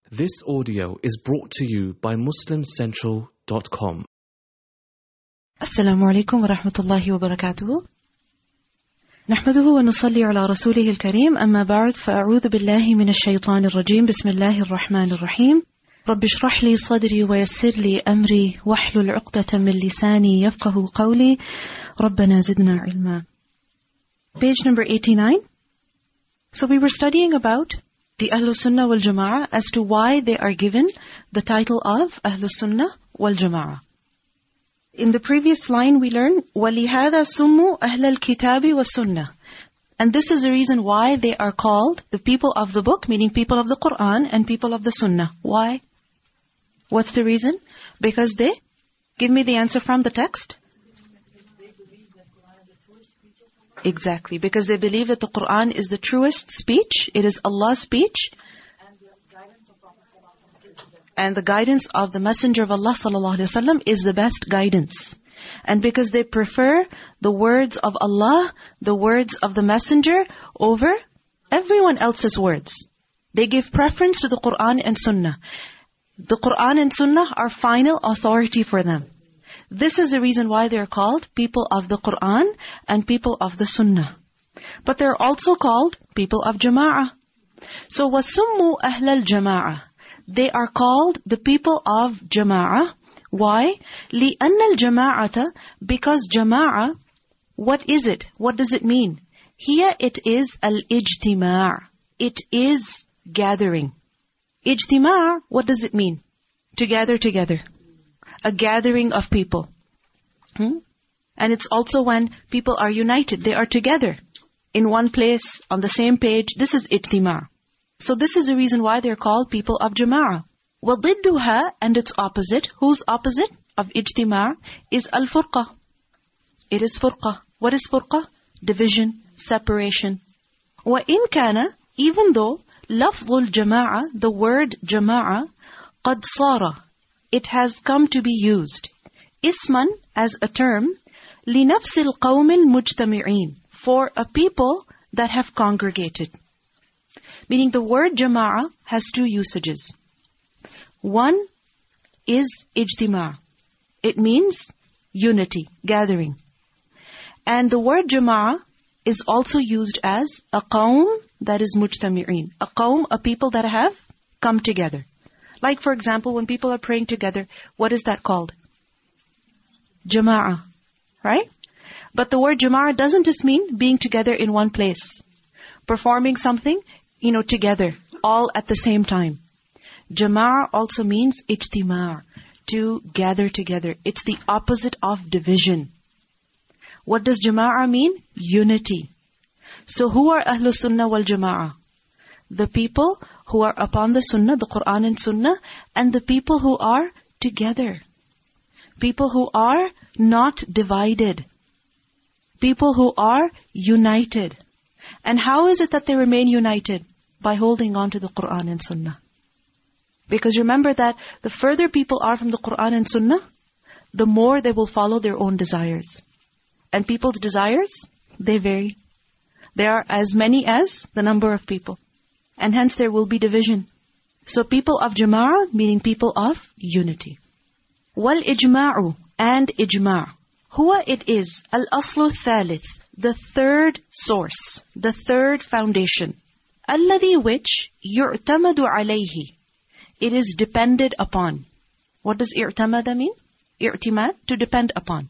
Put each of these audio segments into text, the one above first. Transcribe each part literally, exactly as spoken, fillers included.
This audio is brought to you by muslim central dot com. السلام عليكم ورحمة الله وبركاته. نحمده ونصلي على رسوله الكريم. أما بعد فأعوذ بالله من الشيطان الرجيم. بسم الله الرحمن الرحيم. رب اشرح لي صدري ويسر لي أمري واحلل عقدة من لساني يفقه قولي ربنا زدنا علما. Page number eighty-nine. So we were studying about the Ahlus Sunnah wal Jama'ah as to why they are given the title of Ahlus Sunnah wal Jama'ah. In the previous line we learned وَلِهَذَا سُمُّوا أَهْلَ الْكِتَابِ وَالسُّنَّةِ. And this is the reason why they are called the people of the book, meaning people of the Qur'an and people of the Sunnah. Why? What's the reason? Because they, give me the answer from the text. Exactly, because they believe that the Qur'an is the truest speech, it is Allah's speech, and the guidance of the Messenger of Allah sallallahu alaihi wasallam is the best guidance. And because they prefer the words of Allah, the words of the Messenger, over everyone else's words. They give preference to the Qur'an and Sunnah. The Qur'an and Sunnah are final authority for them. This is the reason why they are called people of the Qur'an and people of the Sunnah. But they are also called people of Jama'ah. So وَسُمُّوا أَهْلَ الْجَمَاعَةِ. They are called the people of Jama'ah. Why? لِأَنَّ الْجَمَاعَةَ. Because Jama'ah, what is it? What does it mean? Here it is al-ijtima'. It is gathering. Ijtima', what does it mean? To gather together. A gathering of people. Hmm? And it's also when people are united. They are together in one place, on the same page. This is ijtima'. So this is the reason why they're called people of Jama'ah. وَضِدُّهَا, and its opposite. Whose opposite of ijtima' is al-furqa. It is furqa. What is furqa? Division, separation. وَإِن كَانَ, even though لَفْظُ الْجَمَاعَةِ, the word jama'ah, قَدْ صَارَ, it has come to be used. Isman, as a term, لِنَفْسِ الْقَوْمِ الْمُجْتَمِعِينَ, for a people that have congregated. Meaning the word jama'ah has two usages. One is ijtima'. It means unity, gathering. And the word jama'ah is also used as a qawm that is mujtami'in. A qawm, a people that have come together. Like for example, when people are praying together, what is that called? Jama'ah. Right? But the word jama'ah doesn't just mean being together in one place. Performing something, you know, together, all at the same time. Jama'ah also means ijtima', to gather together. It's the opposite of division. What does jama'ah mean? Unity. So who are Ahlus Sunnah wal Jama'ah? The people who are upon the Sunnah, the Qur'an and Sunnah, and the people who are together. People who are not divided. People who are united. And how is it that they remain united? By holding on to the Qur'an and Sunnah. Because remember that the further people are from the Qur'an and Sunnah, the more they will follow their own desires. And people's desires, they vary. There are as many as the number of people. And hence there will be division. So people of Jama'ah, meaning people of unity. Wal ijma'u, and ijma'. Huwa, it is, al-aslu thalith, the third source, the third foundation. Alladhi, which, yu'tamadu alayhi, it is depended upon. What does i'tamada mean? I'timad, to depend upon.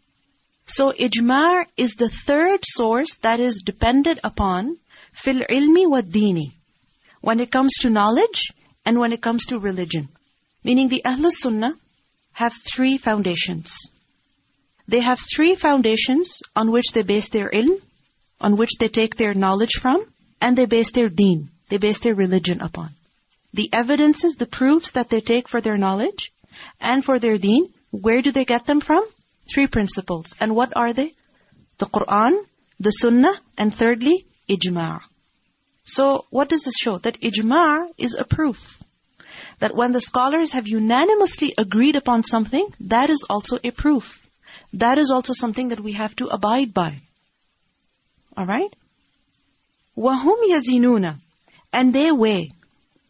So ijma' is the third source that is depended upon fil ilmi wa dini, when it comes to knowledge and when it comes to religion. Meaning the Ahlus Sunnah have three foundations. They have three foundations on which they base their ilm, on which they take their knowledge from, and they base their deen, they base their religion upon. The evidences, the proofs that they take for their knowledge and for their deen, where do they get them from? Three principles. And what are they? The Qur'an, the Sunnah, and thirdly, ijma'. So what does this show? That ijma' is a proof. That when the scholars have unanimously agreed upon something, that is also a proof. That is also something that we have to abide by. Alright? وَهُمْ يَزِنُونَ, and they weigh.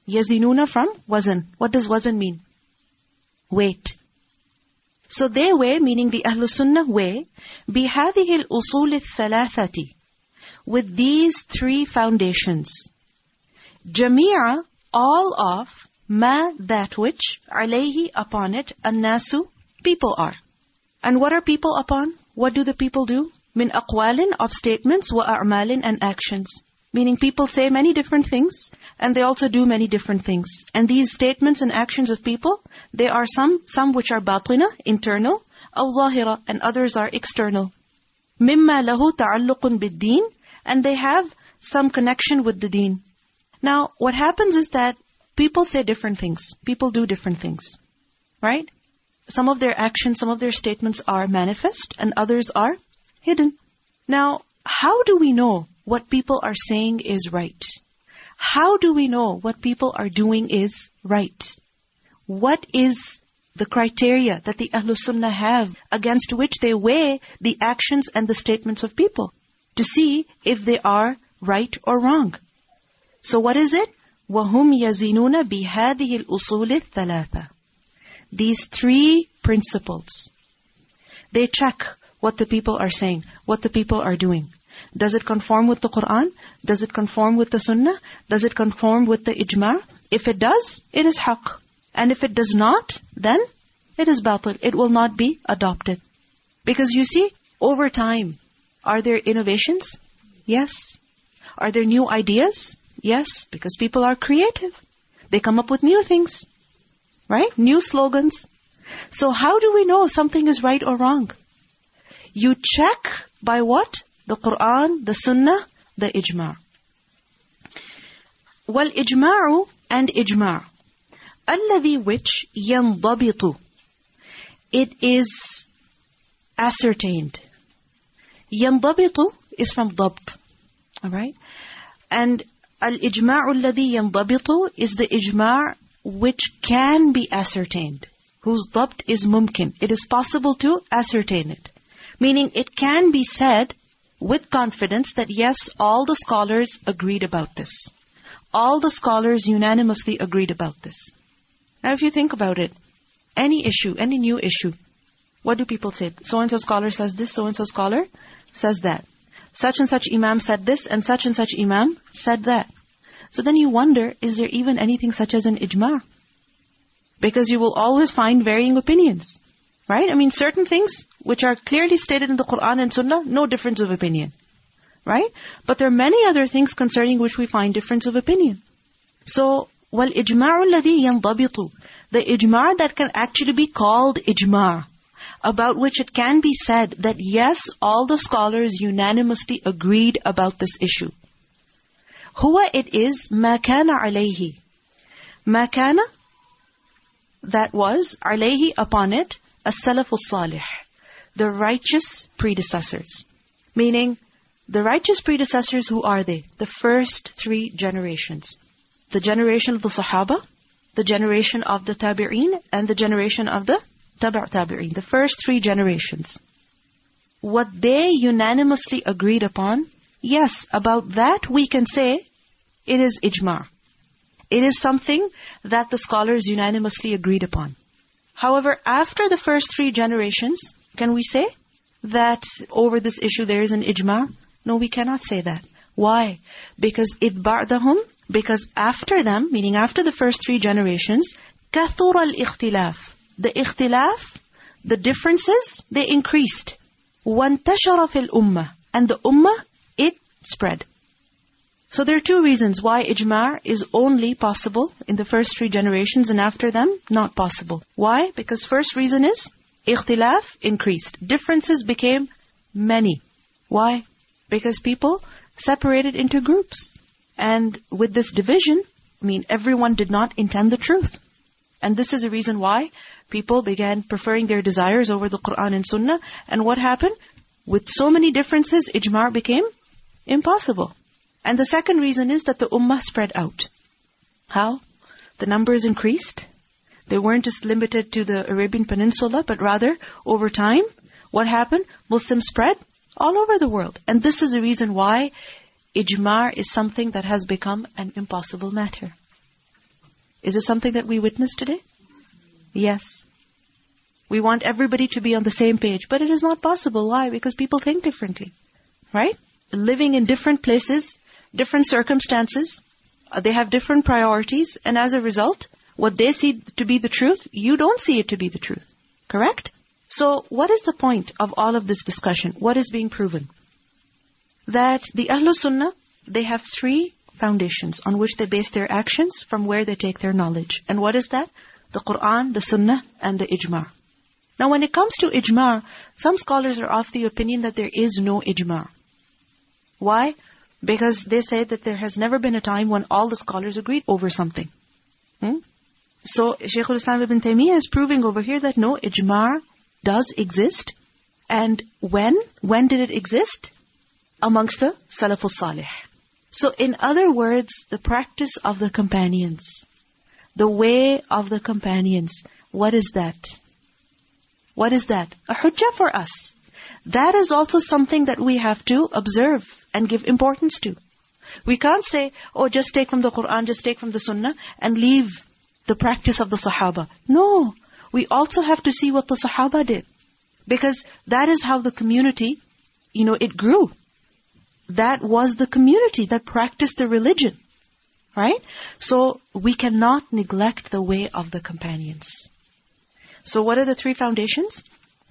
Yazinuna from wazan. What does wazan mean? Weight. So they weigh, meaning the Ahlus Sunnah weigh, بِهَذِهِ الْأُصُولِ الثَّلَاثَةِ, with these three foundations. جَمِيعًا, all of, ma, that which, alayhi, upon it, النَّاسُ, people are. And what are people upon? What do the people do? Min aqwalin, of statements, wa a'malin, and actions. Meaning people say many different things, and they also do many different things. And these statements and actions of people, they are some some which are batina, internal, aw zahira, and others are external. Mimma lahu ta'alluqun bid-deen, and they have some connection with the deen. Now, what happens is that people say different things. People do different things. Right? Some of their actions, some of their statements are manifest, and others are hidden. Now, how do we know what people are saying is right? How do we know what people are doing is right? What is the criteria that the Ahlus Sunnah have against which they weigh the actions and the statements of people to see if they are right or wrong? So what is it? وَهُمْ يَزِنُونَ بِهَذِهِ الْأُصُولِ الثَّلَاثَةِ. These three principles. They check what the people are saying, what the people are doing. Does it conform with the Qur'an? Does it conform with the Sunnah? Does it conform with the ijma'? If it does, it is haqq. And if it does not, then it is batil. It will not be adopted. Because you see, over time, are there innovations? Yes. Are there new ideas? Yes, because people are creative. They come up with new things. Right? New slogans. So how do we know something is right or wrong? You check by what? The Qur'an, the Sunnah, the Ijma'. Wal Ijma'u, and Ijma'. Alladhi, which yandabitu. It is ascertained. Yandabitu is from dabt. Alright? And Al-Ijma'u alladhi yandabitu is the Ijma' which can be ascertained. Whose dabt is mumkin. It is possible to ascertain it. Meaning it can be said with confidence that yes, all the scholars agreed about this. All the scholars unanimously agreed about this. Now if you think about it, any issue, any new issue, what do people say? So-and-so scholar says this, so-and-so scholar says that. Such and such imam said this, and such and such imam said that. So then you wonder, is there even anything such as an ijma'? Because you will always find varying opinions. Right? I mean, certain things which are clearly stated in the Qur'an and Sunnah, no difference of opinion. Right? But there are many other things concerning which we find difference of opinion. So, وَالْإِجْمَعُ الَّذِي يَنْضَبِطُ, the ijma' that can actually be called ijma', about which it can be said that yes, all the scholars unanimously agreed about this issue. Huwa, it is, مَا كَانَ عَلَيْهِ. مَا كَانَ, that was, عَلَيْهِ, upon it, as-salaf as-salih, the righteous predecessors. Meaning, the righteous predecessors, who are they? The first three generations. The generation of the Sahaba, the generation of the Tabi'een, and the generation of the Tabi' Tabi'een. The first three generations. What they unanimously agreed upon, yes, about that we can say, it is ijma'. It is something that the scholars unanimously agreed upon. However, after the first three generations, can we say that over this issue there is an ijma'? No, we cannot say that. Why? Because it ba'dahum, because after them, meaning after the first three generations, كَثُرَ الْإِخْتِلَافِ, the ikhtilaf, the differences, they increased. وَانْتَشَرَ فِي الْأُمَّةِ, and the ummah, it spread. So there are two reasons why ijma' is only possible in the first three generations and after them, not possible. Why? Because first reason is, ikhtilaf increased. Differences became many. Why? Because people separated into groups. And with this division, I mean, everyone did not intend the truth. And this is a reason why people began preferring their desires over the Qur'an and Sunnah. And what happened? With so many differences, ijma' became impossible. And the second reason is that the ummah spread out. How? The numbers increased. They weren't just limited to the Arabian Peninsula, but rather, over time, what happened? Muslims spread all over the world. And this is the reason why ijma' is something that has become an impossible matter. Is it something that we witness today? Yes. We want everybody to be on the same page. But it is not possible. Why? Because people think differently. Right? Living in different places, different circumstances, uh, they have different priorities. And as a result, what they see to be the truth, you don't see it to be the truth. Correct? So what is the point of all of this discussion? What is being proven? That the Ahlul Sunnah, they have three foundations on which they base their actions, from where they take their knowledge. And what is that? The Qur'an, the Sunnah, and the Ijma'. Now when it comes to Ijma', some scholars are of the opinion that there is no Ijma'. Why? Because they say that there has never been a time when all the scholars agreed over something. Hmm? So Shaykh al-Islam ibn Taymiyyah is proving over here that no, Ijma' does exist. And when? When did it exist? Amongst the Salafus Salih. So in other words, the practice of the companions, the way of the companions, what is that? What is that? A hujjah for us. That is also something that we have to observe and give importance to. We can't say, oh, just take from the Qur'an, just take from the Sunnah, and leave the practice of the Sahaba. No, we also have to see what the Sahaba did. Because that is how the community, you know, it grew. That was the community that practiced the religion. Right? So we cannot neglect the way of the companions. So what are the three foundations?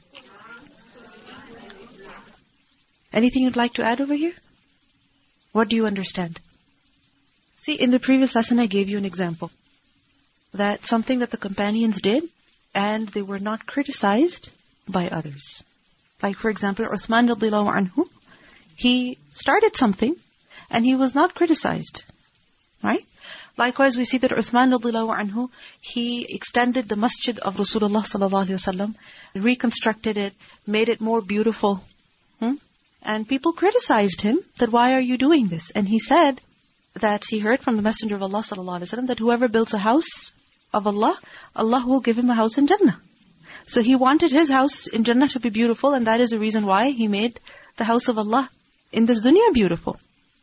Anything you'd like to add over here? What do you understand? See, in the previous lesson I gave you an example. That something that the companions did, and they were not criticized by others. Like for example, Uthman radiyallahu anhu, he started something, and he was not criticized. Right? Likewise, we see that Uthman radiyallahu anhu, he extended the masjid of Rasulullah sallallahu alaihi wasallam, reconstructed it, made it more beautiful. Hmm? And people criticized him that why are you doing this? And he said that he heard from the Messenger of Allah sallallahu alaihi wasallam that whoever builds a house of Allah, Allah will give him a house in Jannah. So he wanted his house in Jannah to be beautiful, and that is the reason why he made the house of Allah in this dunya beautiful.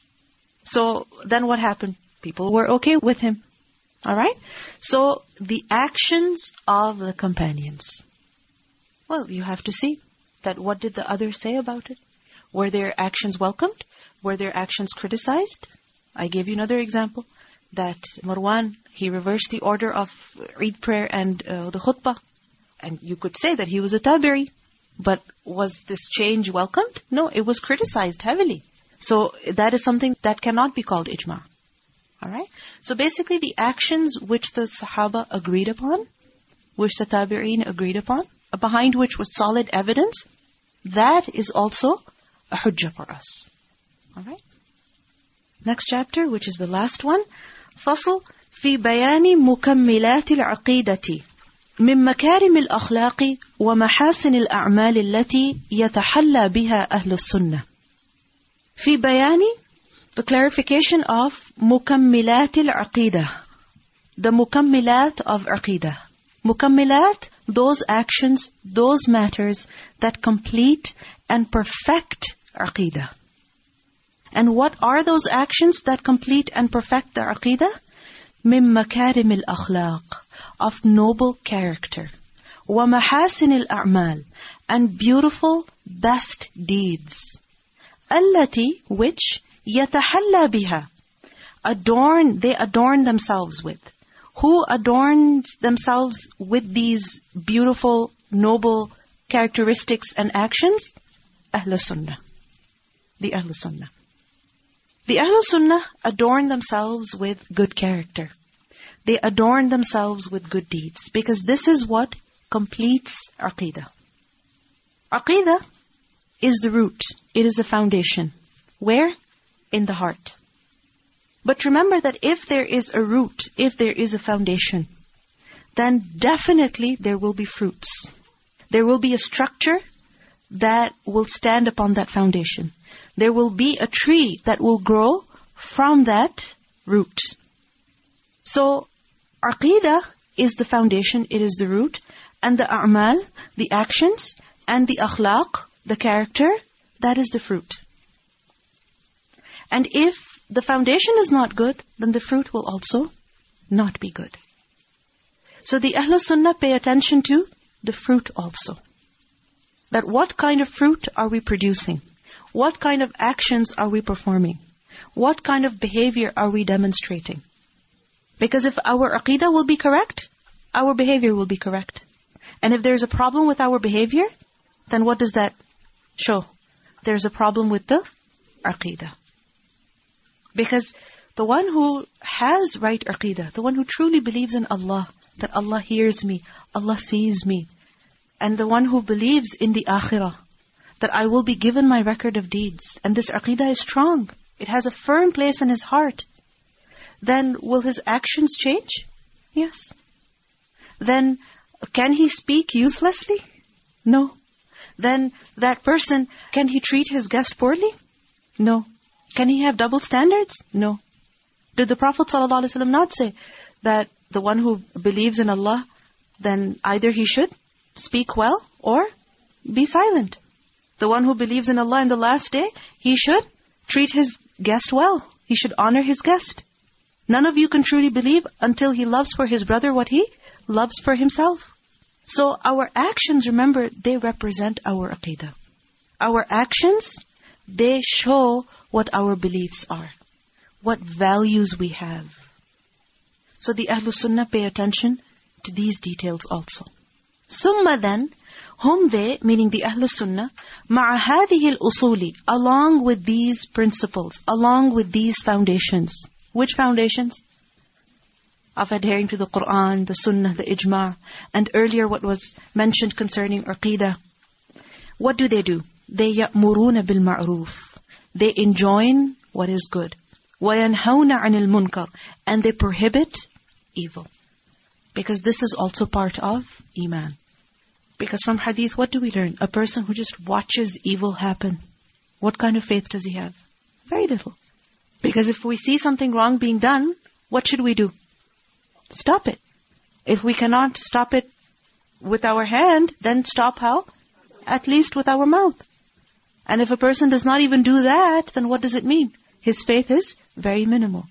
So then what happened? People were okay with him. Alright? So the actions of the companions. Well, you have to see that what did the others say about it? Were their actions welcomed? Were their actions criticized? I gave you another example. That Marwan, he reversed the order of Eid prayer and uh, the khutbah. And you could say that he was a tabi'i. But was this change welcomed? No, it was criticized heavily. So that is something that cannot be called ijma'. Alright? So basically the actions which the Sahaba agreed upon, which the tabi'een agreed upon, behind which was solid evidence, that is also a hujjah for us. Alright? Next chapter, which is the last one. فصل في بيان مكملات العقيدة من مكارم الأخلاق ومحاسن الأعمال التي يتحلى بها أهل السنة. في بيان, the clarification of مكملات العقيدة. The مكملات of عقيدة. مكملات, those actions, those matters that complete and perfect عقيدة. And what are those actions that complete and perfect the aqidah? مِن مَكَارِمِ الْأَخْلَاقِ, of noble character. وَمَحَاسِنِ الْأَعْمَالِ, and beautiful best deeds. التي, which يَتَحَلَّى بِهَا, adorn, they adorn themselves with. Who adorns themselves with these beautiful, noble characteristics and actions? Ahlul Sunnah. The Ahlul Sunnah. The Ahlul Sunnah adorn themselves with good character. They adorn themselves with good deeds. Because this is what completes Aqidah. Aqidah is the root. It is a foundation. Where? In the heart. But remember that if there is a root, if there is a foundation, then definitely there will be fruits. There will be a structure that will stand upon that foundation. There will be a tree that will grow from that root. So, Aqidah is the foundation, it is the root, and the a'mal, the actions, and the akhlaq, the character, that is the fruit. And if the foundation is not good, then the fruit will also not be good. So the Ahlul Sunnah pay attention to the fruit also. That what kind of fruit are we producing? What kind of actions are we performing? What kind of behavior are we demonstrating? Because if our aqeedah will be correct, our behavior will be correct. And if there's a problem with our behavior, then what does that show? There's a problem with the aqeedah. Because the one who has right aqeedah, the one who truly believes in Allah, that Allah hears me, Allah sees me, and the one who believes in the akhirah, that I will be given my record of deeds, and this aqeedah is strong, it has a firm place in his heart, then will his actions change? Yes. Then can he speak uselessly? No. Then that person, can he treat his guest poorly? No. Can he have double standards? No. Did the Prophet ﷺ not say that the one who believes in Allah, then either he should speak well or be silent? The one who believes in Allah in the last day, he should treat his guest well. He should honor his guest. None of you can truly believe until he loves for his brother what he loves for himself. So our actions, remember, they represent our aqeedah. Our actions, they show what our beliefs are, what values we have. So the Ahlul Sunnah pay attention to these details also. Summa then, hum they, meaning the Ahlul Sunnah, ma'a hadhihi al-usuli, along with these principles, along with these foundations. Which foundations? Of adhering to the Qur'an, the Sunnah, the Ijma', and earlier what was mentioned concerning aqeedah. What do they do? They ya'muruna bil ma'roof. They enjoin what is good. وَيَنْهَوْنَ عَنِ الْمُنْكَرِ. And they prohibit evil. Because this is also part of Iman. Because from hadith, what do we learn? A person who just watches evil happen, what kind of faith does he have? Very little. Because if we see something wrong being done, what should we do? Stop it. If we cannot stop it with our hand, then stop how? At least with our mouth. And if a person does not even do that, then what does it mean? His faith is very minimal.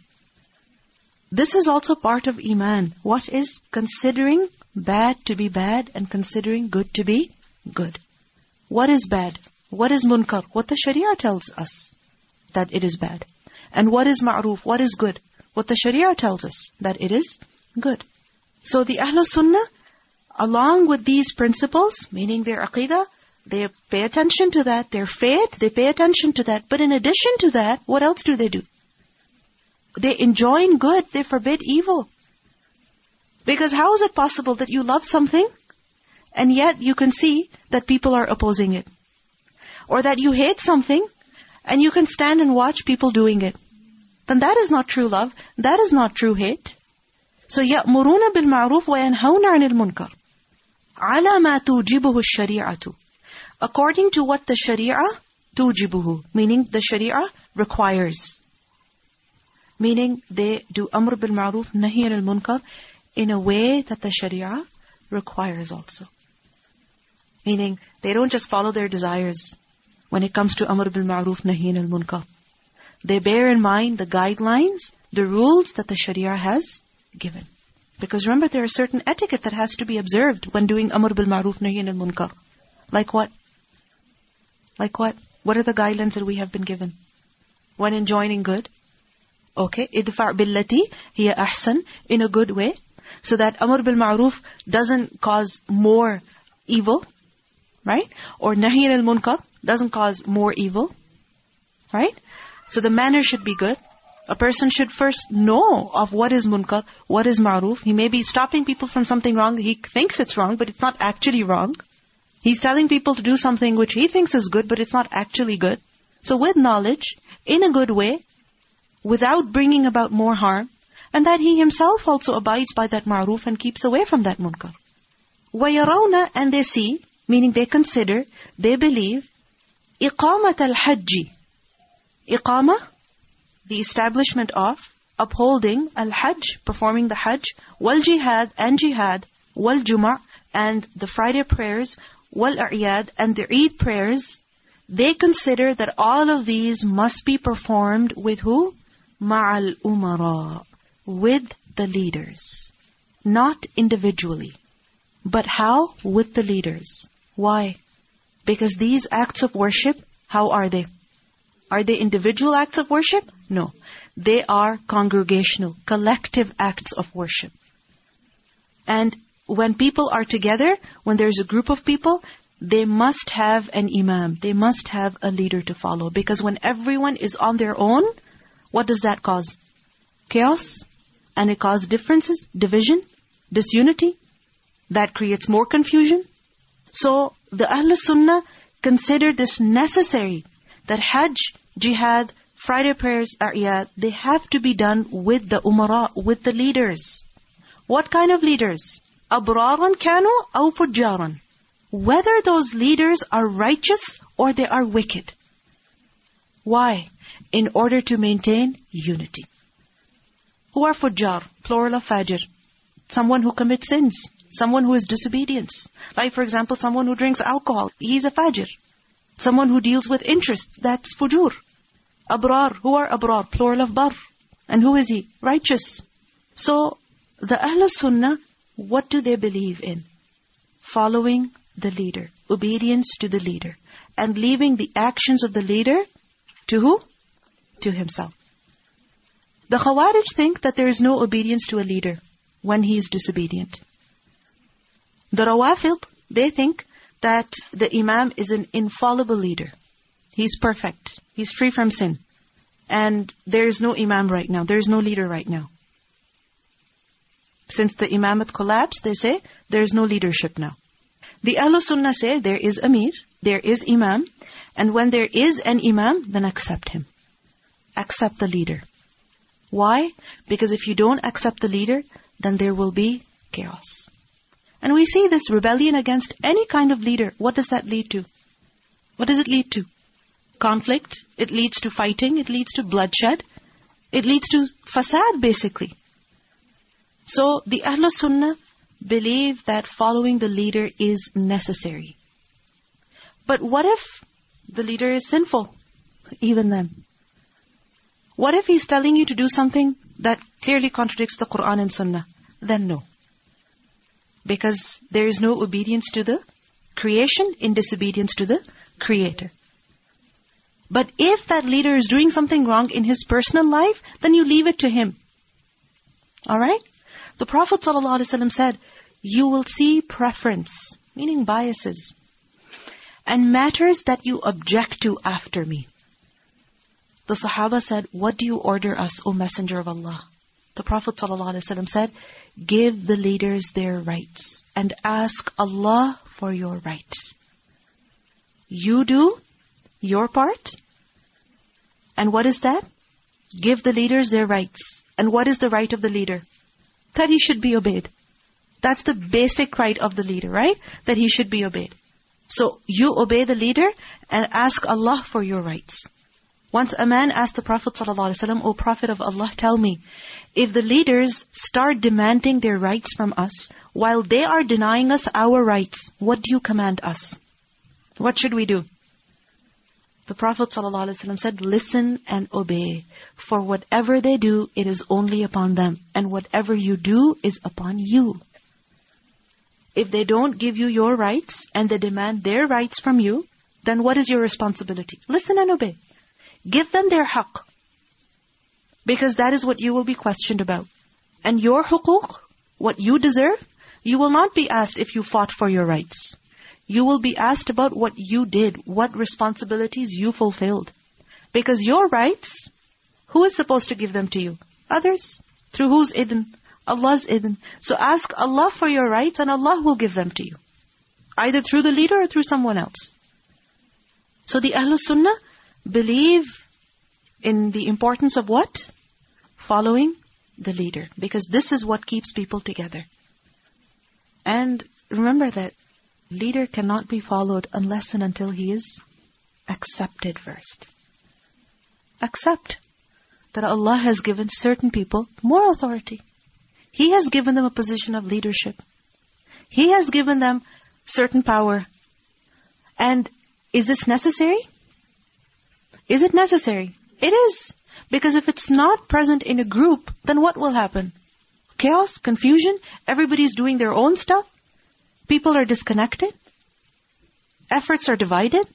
This is also part of Iman. What is considering bad to be bad and considering good to be good? What is bad? What is munkar? What the Sharia tells us that it is bad. And what is ma'roof? What is good? What the Sharia tells us that it is good. So the Ahlul Sunnah, along with these principles, meaning their aqeedah, they pay attention to that. Their faith, they pay attention to that. But in addition to that, what else do they do? They enjoin good, they forbid evil. Because how is it possible that you love something and yet you can see that people are opposing it? Or that you hate something and you can stand and watch people doing it? Then that is not true love. That is not true hate. So يَأْمُرُونَ بِالْمَعْرُوفِ وَيَنْهَوْنَ عَنِ الْمُنْكَرِ عَلَى مَا تُوجِبُهُ الشَّرِيعَةُ. According to what the Sharia tujibuhu, meaning the Sharia requires. Meaning they do amr bil ma'roof, nahi anil munkar in a way that the Sharia requires also. Meaning they don't just follow their desires when it comes to amr bil ma'roof, nahi anil munkar. They bear in mind the guidelines, the rules that the Sharia has given. Because remember, there is certain etiquette that has to be observed when doing amr bil ma'roof, nahi anil munkar. Like what? Like what? What are the guidelines that we have been given? When enjoining good, okay, idfa' billati hiya ahsan, in a good way, so that amr bil ma'roof doesn't cause more evil, right? Or nahi anil munkar doesn't cause more evil, right? So the manner should be good. A person should first know of what is munkar, what is ma'roof. He may be stopping people from something wrong. He thinks it's wrong, but it's not actually wrong. He's telling people to do something which he thinks is good, but it's not actually good. So with knowledge, in a good way, without bringing about more harm, and that he himself also abides by that ma'roof and keeps away from that munkar. وَيَرَوْنَ, and they see, meaning they consider, they believe, إِقَامَةَ الْحَجِّ. Iqama, the establishment of, upholding, al-hajj, performing the hajj, wal-jihad, and jihad, wal-juma', and the Friday prayers, wal-a'yad, and the Eid prayers, they consider that all of these must be performed with who? Ma'al umara, with the leaders. not individually. But how? With the leaders. Why? Because these acts of worship, how are they? Are they individual acts of worship? No. They are congregational, collective acts of worship. And when people are together, when there's a group of people, they must have an imam. They must have a leader to follow. Because when everyone is on their own, what does that cause? Chaos. And it causes differences, division, disunity. That creates more confusion. So the Ahlul Sunnah consider this necessary, that Hajj, Jihad, Friday prayers, A'yad, they have to be done with the umara, with the leaders. What kind of leaders? Abraran kanu aw fujjaran. Whether those leaders are righteous or they are wicked. Why? In order to maintain unity. Who are fujjar? Plural of fajr. Someone who commits sins. Someone who is disobedience. Like for example, someone who drinks alcohol. He's a fajr. Someone who deals with interest. That's fujur. Abrar. Who are abrar? Plural of bar. And who is he? Righteous. So, the Ahlul Sunnah, what do they believe in? Following the leader. Obedience to the leader. And leaving the actions of the leader to who? To himself. The Khawarij think that there is no obedience to a leader when he is disobedient. The Rawafid, they think that the Imam is an infallible leader. He's perfect. He's free from sin. And there is no Imam right now. There is no leader right now. Since the Imamat collapsed, they say, there is no leadership now. The Ahlul Sunnah say, there is Amir, there is Imam, and when there is an Imam, then accept him. Accept the leader. Why? Because if you don't accept the leader, then there will be chaos. And we see this rebellion against any kind of leader. What does that lead to? What does it lead to? Conflict. It leads to fighting. It leads to bloodshed. It leads to fasad, basically. So, the Ahlul Sunnah believe that following the leader is necessary. But what if the leader is sinful? Even then. What if he's telling you to do something that clearly contradicts the Quran and Sunnah? Then no. Because there is no obedience to the creation in disobedience to the Creator. But if that leader is doing something wrong in his personal life, then you leave it to him. Alright? The Prophet ﷺ said, you will see preference, meaning biases, and matters that you object to after me. The Sahaba said, what do you order us, O Messenger of Allah? The Prophet ﷺ said, give the leaders their rights and ask Allah for your right. You do your part. And what is that? Give the leaders their rights. And what is the right of the leader? That he should be obeyed. That's the basic right of the leader, right? That he should be obeyed. So you obey the leader and ask Allah for your rights. Once a man asked the Prophet ﷺ, O Prophet of Allah, tell me, if the leaders start demanding their rights from us, while they are denying us our rights, what do you command us? What should we do? The Prophet ﷺ said, listen and obey. For whatever they do, it is only upon them. And whatever you do is upon you. If they don't give you your rights and they demand their rights from you, then what is your responsibility? Listen and obey. Give them their haqq. Because that is what you will be questioned about. And your huquq, what you deserve, you will not be asked if you fought for your rights. You will be asked about what you did, what responsibilities you fulfilled. Because your rights, who is supposed to give them to you? Others. Through whose idhn? Allah's idhn. So ask Allah for your rights and Allah will give them to you. Either through the leader or through someone else. So the Ahlul Sunnah believe in the importance of what? Following the leader. Because this is what keeps people together. And remember that leader cannot be followed unless and until he is accepted first. Accept that Allah has given certain people more authority. He has given them a position of leadership. He has given them certain power. And is this necessary? Is it necessary? It is. Because if it's not present in a group, then what will happen? chaos, confusion. Everybody's doing their own stuff. People are disconnected. Efforts are divided.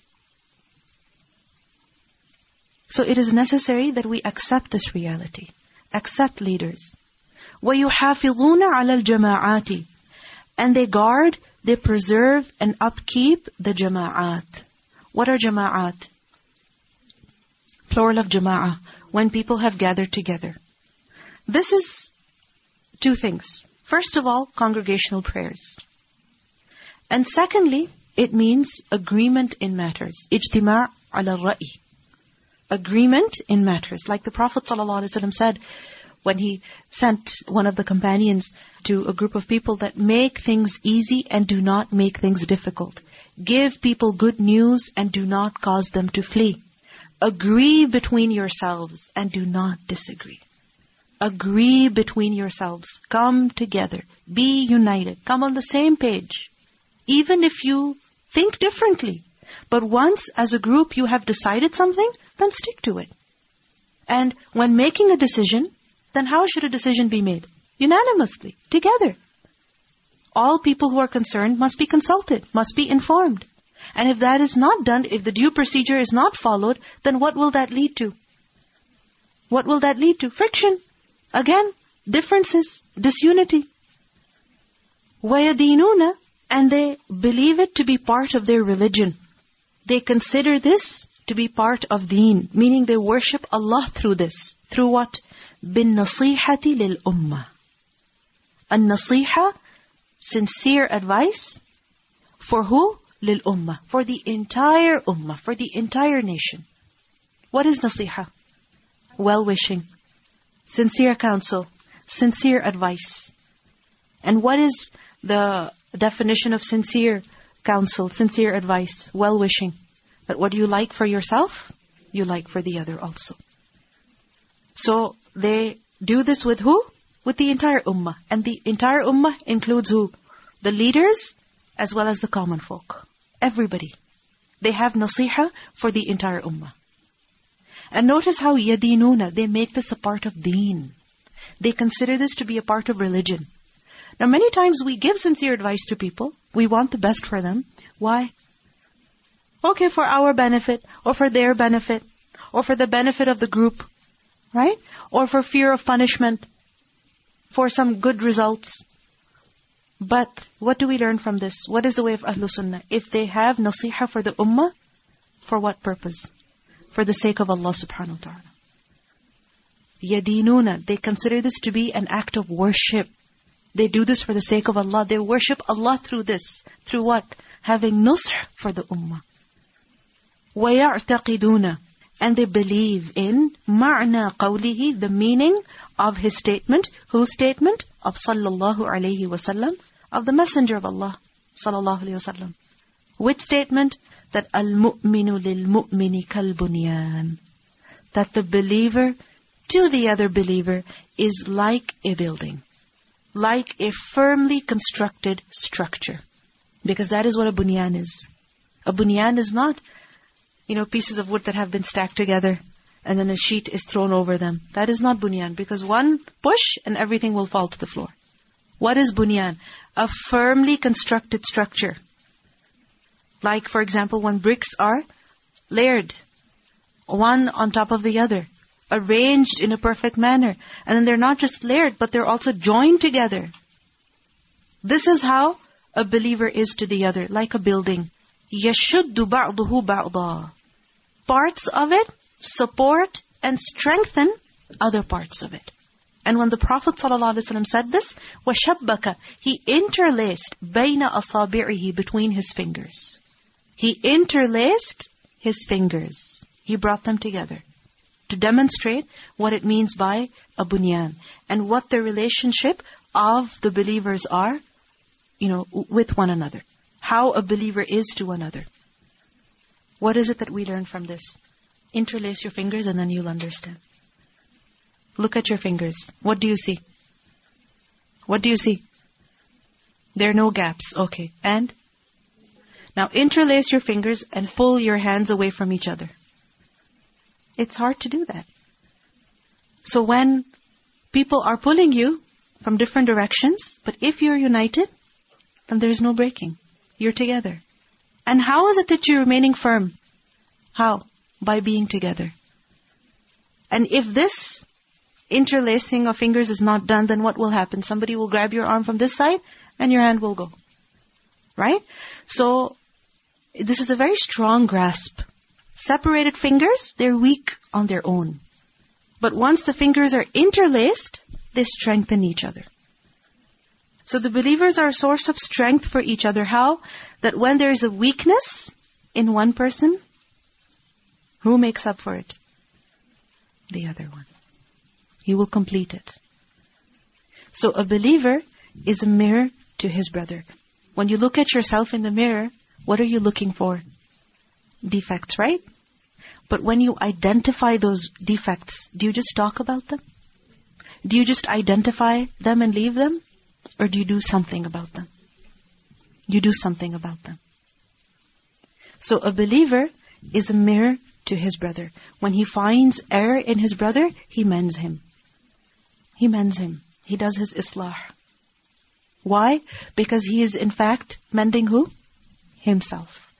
So it is necessary that we accept this reality. Accept leaders. وَيُحَافِظُونَ عَلَى الْجَمَاعَاتِ. And they guard, they preserve and upkeep the jama'at. What are jama'at? Plural of jama'ah. When people have gathered together. This is two things. First of all, congregational prayers. And secondly, it means agreement in matters. Ijtima' ala ra'i. Agreement in matters. Like the Prophet ﷺ said when he sent one of the companions to a group of people, that make things easy and do not make things difficult. Give people good news and do not cause them to flee. Agree between yourselves and do not disagree. Agree between yourselves. Come together. Be united. Come on the same page. Even if you think differently. But once as a group you have decided something, then stick to it. And when making a decision, then how should a decision be made? Unanimously, together. All people who are concerned must be consulted, must be informed. And if that is not done, if the due procedure is not followed, then what will that lead to? What will that lead to? Friction. Again, differences, disunity. وَيَدِينُونَ. And they believe it to be part of their religion. They consider this to be part of deen, meaning they worship Allah through this. Through what? بِالنَّصِيحَةِ لِلْأُمَّةِ. النَّصِيحَةِ, sincere advice. For who? لِلْأُمَّةِ. For the entire ummah, for the entire nation. What is nasiha? Well-wishing, sincere counsel, sincere advice. And what is the definition of sincere counsel, sincere advice, well-wishing? That what you like for yourself, you like for the other also. So they do this with who? With the entire ummah. And the entire ummah includes who? The leaders as well as the common folk. Everybody. They have nasiha for the entire ummah. And notice how yadinuna, they make this a part of deen. They consider this to be a part of religion. Now many times we give sincere advice to people. We want the best for them. Why? Okay, for our benefit, or for their benefit, or for the benefit of the group, right? Or for fear of punishment, for some good results. But what do we learn from this? What is the way of Ahlul Sunnah? If they have nasiha for the ummah, for what purpose? For the sake of Allah subhanahu wa ta'ala. Yadinuna, they consider this to be an act of worship. They do this for the sake of Allah. They worship Allah through this. Through what? Having nush for the ummah. وَيَعْتَقِدُونَ. And they believe in مَعْنَى قَوْلِهِ, the meaning of his statement. Whose statement? Of sallallahu alayhi wasallam, of the Messenger of Allah sallallahu alayhi wasallam. Which statement? That al-mu'minu lil-mu'mini kal-bunyan. That the believer to the other believer is like a building. Like a firmly constructed structure. Because that is what a bunyan is. A bunyan is not, you know, pieces of wood that have been stacked together and then a sheet is thrown over them. That is not bunyan. Because one push and everything will fall to the floor. What is bunyan? A firmly constructed structure. Like, for example, when bricks are layered, one on top of the other, arranged in a perfect manner. And then they're not just layered, but they're also joined together. This is how a believer is to the other, like a building. يَشُدُّ بَعْضُهُ بَعْضًا. Parts of it support and strengthen other parts of it. And when the Prophet ﷺ said this, وَشَبَّكَ, he interlaced بَيْنَ أَصَابِعِهِ, between his fingers. He interlaced his fingers. He brought them together to demonstrate what it means by a bunyan and what the relationship of the believers are, you know, with one another. How a believer is to another. What is it that we learn from this? Interlace your fingers and then you'll understand. Look at your fingers. What do you see? What do you see? There are no gaps. Okay. And? Now interlace your fingers and pull your hands away from each other. It's hard to do that. So when people are pulling you, from different directions. But if you're united, then there's no breaking. You're together. And how is it that you're remaining firm? How? By being together. And if this interlacing of fingers is not done, then what will happen? Somebody will grab your arm from this side and your hand will go. Right? So, this is a very strong grasp. Separated fingers, they're weak on their own. But once the fingers are interlaced, they strengthen each other. So the believers are a source of strength for each other. How? That when there is a weakness in one person, who makes up for it? The other one. He will complete it. So a believer is a mirror to his brother. When you look at yourself in the mirror, what are you looking for? Defects, right? But when you identify those defects, do you just talk about them? Do you just identify them and leave them? Or do you do something about them? You do something about them. So a believer is a mirror to his brother. When he finds error in his brother, he mends him. He mends him. He does his islah. Why? Because he is in fact mending who? Himself.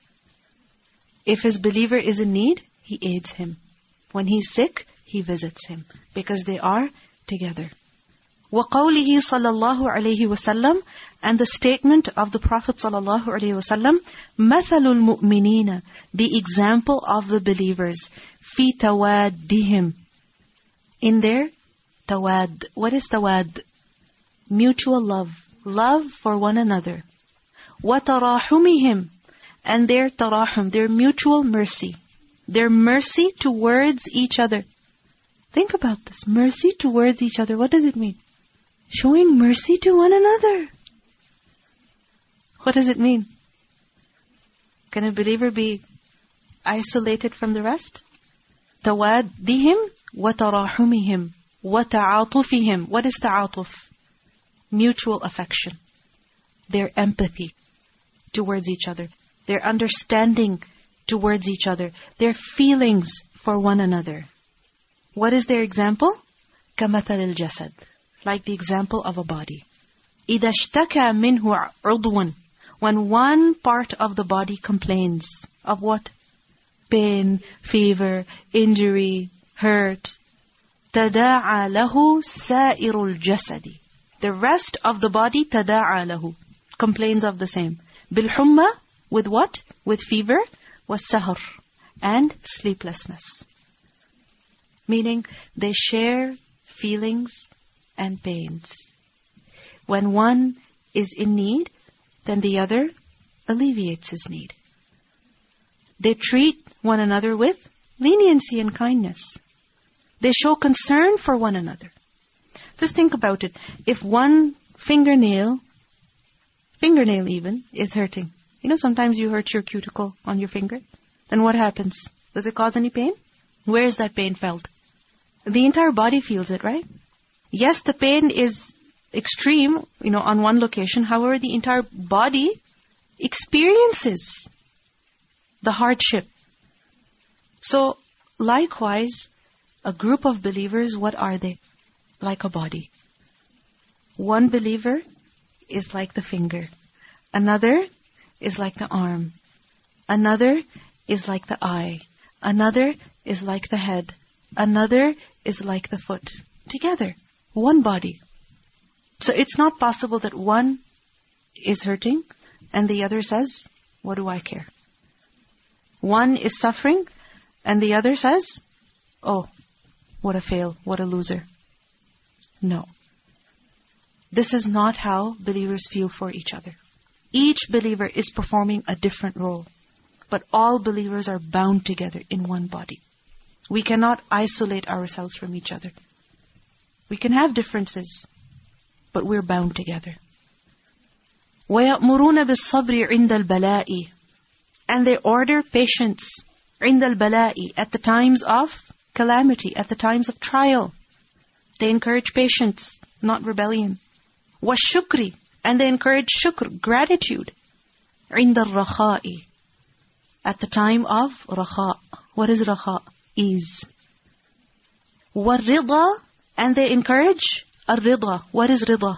If his believer is in need, he aids him. When he's sick, he visits him. Because they are together. وَقَوْلِهِ صَلَّى اللَّهُ عَلَيْهِ وَسَلَّمَ, and the statement of the Prophet sallallahu alaihi wasallam, مَثَلُ الْمُؤْمِنِينَ, the example of the believers, فِي تَوَادِّهِمْ, in their tawad. What is tawad? Mutual love. Love for one another. وَتَرَاحُمِهِمْ, and their tarahum, their mutual mercy. Their mercy towards each other. Think about this. Mercy towards each other. What does it mean? Showing mercy to one another. What does it mean? Can a believer be isolated from the rest? Tawaddihim wa tarahumihim wa ta'atufihim. What is ta'atuf? Mutual affection. Their empathy towards each other. Their understanding towards each other. Their feelings for one another. What is their example? كَمَثَلِ الْجَسَدِ, like the example of a body. إِذَا اشْتَكَى مِنْهُ عُضْوٌ, when one part of the body complains. Of what? Pain, fever, injury, hurt. تَدَاعَى لَهُ سَائِرُ الْجَسَدِ, the rest of the body, تَدَاعَى لَهُ, complains of the same. بِالْحُمَّةِ, with what? With fever. وَالسَّهَرِ, and sleeplessness. Meaning, they share feelings and pains. When one is in need, then the other alleviates his need. They treat one another with leniency and kindness. They show concern for one another. Just think about it. If one fingernail, fingernail even, is hurting. You know, sometimes you hurt your cuticle on your finger. Then what happens? Does it cause any pain? Where is that pain felt? The entire body feels it, right? Yes, the pain is extreme, you know, on one location. However, the entire body experiences the hardship. So, likewise, a group of believers, what are they? Like a body. One believer is like the finger. Another is like the arm. Another is like the eye. Another is like the head. Another is like the foot. Together. One body. So it's not possible that one is hurting and the other says, what do I care? One is suffering and the other says, oh, what a fail, what a loser. No. This is not how believers feel for each other. Each believer is performing a different role. But all believers are bound together in one body. We cannot isolate ourselves from each other. We can have differences, but we're bound together. وَيَأْمُرُونَ بِالصَّبْرِ عِنْدَ الْبَلَاءِ, and they order patience عِنْدَ الْبَلَاءِ, at the times of calamity, at the times of trial. They encourage patience, not rebellion. وَالشُّكْرِ, and they encourage shukr, gratitude. عِنْدَ الرَّخَاءِ, at the time of raha. What is raha? Ease. وَالرِّضَى, and they encourage Ar-rida. What is rida?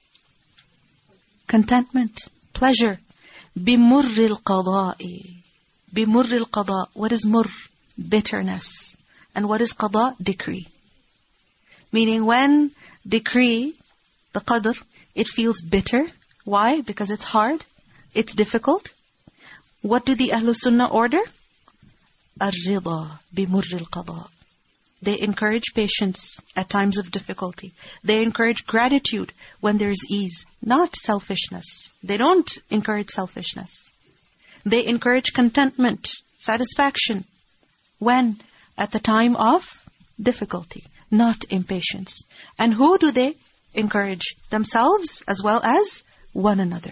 Contentment, pleasure. بِمُرِّ الْقَضَاءِ بِمُرِّ الْقَضَاءِ. What is murr? Bitterness. And what is qada? Decree. Meaning when decree, the qadr, it feels bitter. Why? Because it's hard. It's difficult. What do the Ahlul Sunnah order? Ar-rida بِمُرِّ الْقَضَاءِ. They encourage patience at times of difficulty. They encourage gratitude when there is ease, not selfishness. They don't encourage selfishness. They encourage contentment, satisfaction. When? At the time of difficulty, not impatience. And who do they encourage? Themselves as well as one another.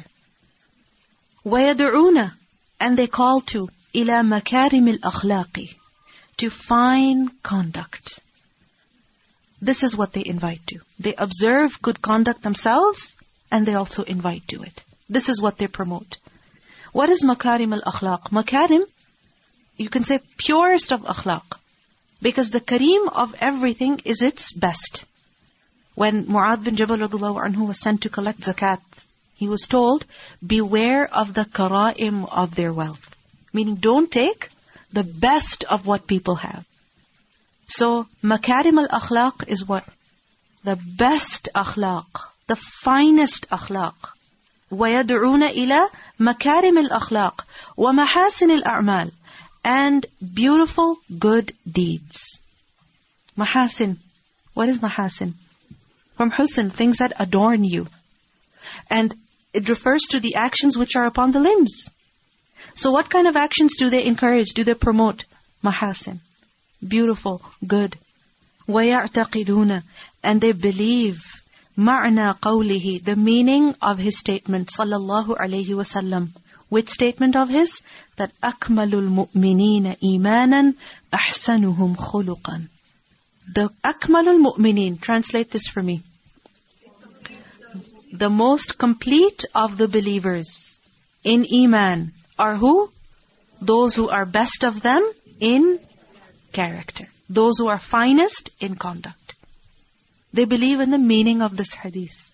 وَيَدْعُونَ. And they call to إِلَى مَكَارِمِ الْأَخْلَاقِ. To fine conduct. This is what they invite to. They observe good conduct themselves and they also invite to it. This is what they promote. What is makarim al-akhlaq? Makarim, you can say purest of akhlaq. Because the kareem of everything is its best. When Mu'adh bin Jabal radhiyallahu anhu was sent to collect zakat, he was told, beware of the karaim of their wealth. Meaning don't take the best of what people have. So, makarim al-akhlaq is what? The best akhlaq. The finest akhlaq. وَيَدْعُونَ إِلَى مَكَارِمِ الْأَخْلَاقِ وَمَحَاسِنِ الْأَعْمَالِ. And beautiful, good deeds. Mahasin. What is mahasin? From husn, things that adorn you. And it refers to the actions which are upon the limbs. So what kind of actions do they encourage? Do they promote? Mahasin. Beautiful, good. وَيَعْتَقِدُونَ. And they believe مَعْنَى قَوْلِهِ. The meaning of his statement, sallallahu alayhi wasallam. Which statement of his? That أَكْمَلُ الْمُؤْمِنِينَ إِيمَانًا أَحْسَنُهُمْ خُلُقًا. The أَكْمَلُ الْمُؤْمِنِينَ. Translate this for me. The most complete of the believers in Iman are who? Those who are best of them in character. Those who are finest in conduct. They believe in the meaning of this hadith.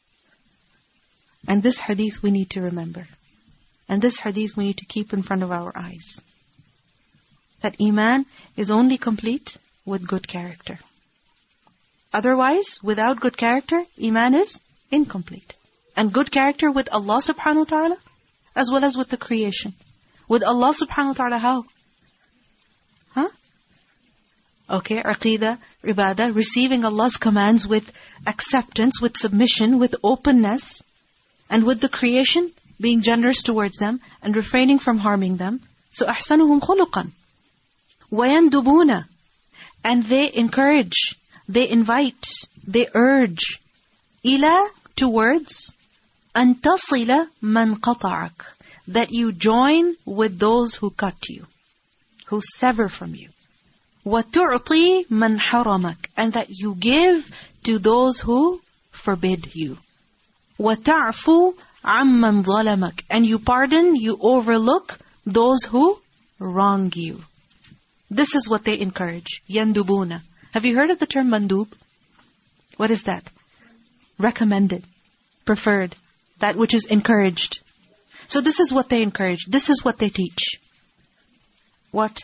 And this hadith we need to remember. And this hadith we need to keep in front of our eyes. That Iman is only complete with good character. Otherwise, without good character, Iman is incomplete. And good character with Allah subhanahu wa ta'ala, as well as with the creation. With Allah subhanahu wa ta'ala, how? Huh? Okay, aqidah, ibadah, receiving Allah's commands with acceptance, with submission, with openness. And with the creation, being generous towards them and refraining from harming them. So, أَحْسَنُهُمْ خُلُقًا. وَيَنْدُبُونَ. And they encourage, they invite, they urge. إِلَى, towards, أَن تَصِلَ مَنْ قَطَعَكَ. That you join with those who cut you, who sever from you. وَتُعْطِي مَنْ حَرَمَكَ. And that you give to those who forbid you. وَتَعْفُوا عَمَّنْ ظَلَمَكَ. And you pardon, you overlook those who wrong you. This is what they encourage. يَنْدُبُونَ. Have you heard of the term mandub? What is that? Recommended, preferred, that which is encouraged. So this is what they encourage. This is what they teach. What?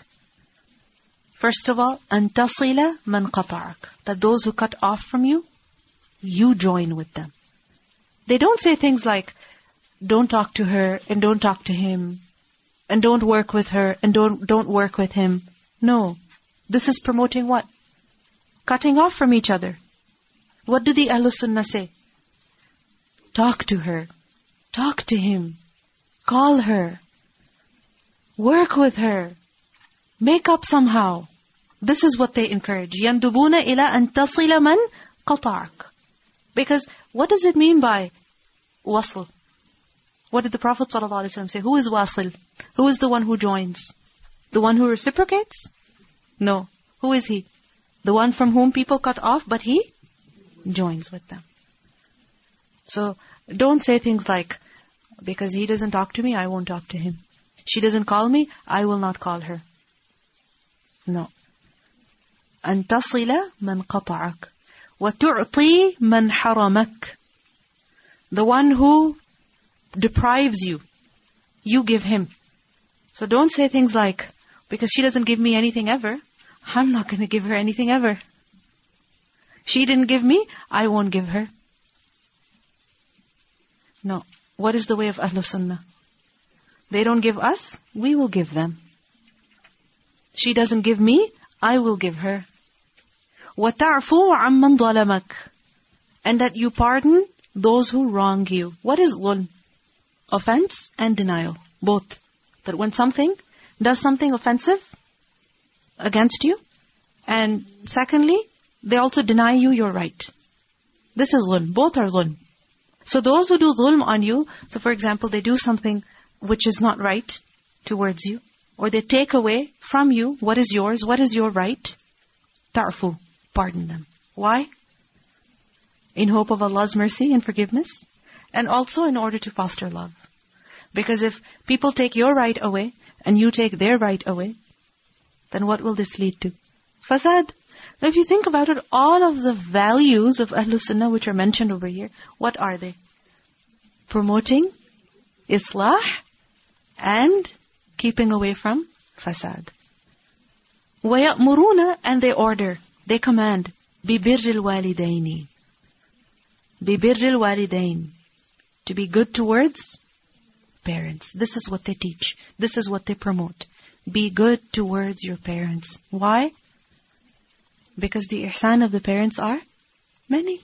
First of all, أَن تَصِلَ مَنْ قَطَعَكَ. That those who cut off from you, you join with them. They don't say things like, don't talk to her and don't talk to him. And don't work with her and don't don't work with him. No. This is promoting what? Cutting off from each other. What do the Ahlul Sunnah say? Talk to her. Talk to him. Call her. Work with her. Make up somehow. This is what they encourage. يَنْدُبُونَ إِلَىٰ أَن تَصِلَ مَنْ قَطَعَكَ. Because what does it mean by wasl? What did the Prophet ﷺ say? Who is wasil? Who is the one who joins? The one who reciprocates? No. Who is he? The one from whom people cut off, but he joins with them. So, don't say things like, because he doesn't talk to me, I won't talk to him. She doesn't call me, I will not call her. No. أَن تَصِلَ مَنْ قَطَعَكَ وَتُعْطِي مَنْ حَرَمَكَ. The one who deprives you, you give him. So don't say things like, because she doesn't give me anything ever, I'm not going to give her anything ever. She didn't give me, I won't give her. No. What is the way of Ahlul Sunnah? They don't give us, we will give them. She doesn't give me, I will give her. وَتَعْفُوا عَمَّنْ ظَلَمَكَ. And that you pardon those who wrong you. What is dhulm? Offense and denial. Both. That when something does something offensive against you, and secondly, they also deny you your right. This is dhulm. Both are dhulm. So those who do dhulm on you, so for example, they do something which is not right towards you, or they take away from you what is yours, what is your right, ta'fu, pardon them. Why? In hope of Allah's mercy and forgiveness, and also in order to foster love. Because if people take your right away, and you take their right away, then what will this lead to? Fasad. Now if you think about it, all of the values of Ahlus Sunnah which are mentioned over here, what are they? Promoting Islah and keeping away from fasad. وَيَأْمُرُونَ. And they order, they command, بِبِرِّ الْوَالِدَيْنِ. بِبِرِّ الْوَالِدَيْنِ. To be good towards parents. This is what they teach. This is what they promote. Be good towards your parents. Why? Because the ihsan of the parents are many.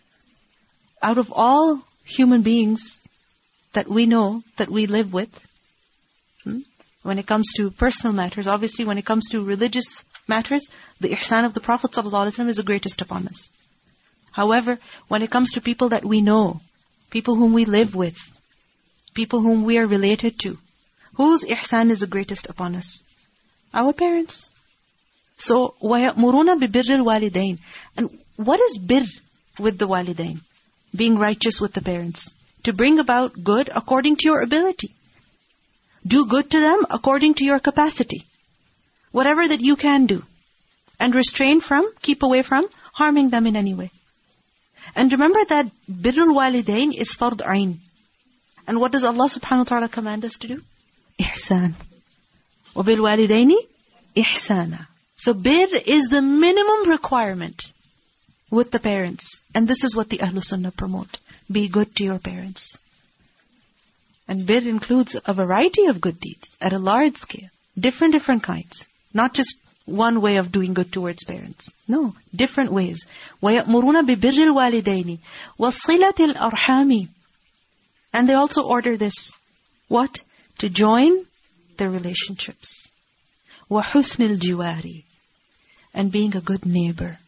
Out of all human beings that we know, that we live with, hmm, when it comes to personal matters, obviously when it comes to religious matters, the ihsan of the Prophet ﷺ is the greatest upon us. However, when it comes to people that we know, people whom we live with, people whom we are related to, whose ihsan is the greatest upon us? Our parents. So, وَيَأْمُرُونَ بِبِرِّ الْوَالِدَيْنِ. And what is birr with the walidain? Being righteous with the parents. To bring about good according to your ability. Do good to them according to your capacity. Whatever that you can do. And restrain from, keep away from, harming them in any way. And remember that birrul walidain is fard ayn. And what does Allah subhanahu wa ta'ala command us to do? Ihsan. وَبِالْوَالِدَيْنِ إِحْسَانًا. So birr is the minimum requirement with the parents. And this is what the Ahlul Sunnah promote. Be good to your parents. And birr includes a variety of good deeds at a large scale. Different, different kinds. Not just one way of doing good towards parents. No, different ways. وَيَأْمُرُونَ بِبِرِّ الْوَالِدَيْنِ وَصِلَةِ الْأَرْحَامِ. And they also order this. What? To join the relationships. وَحُسْنِ الْجِوَارِ. And being a good neighbor.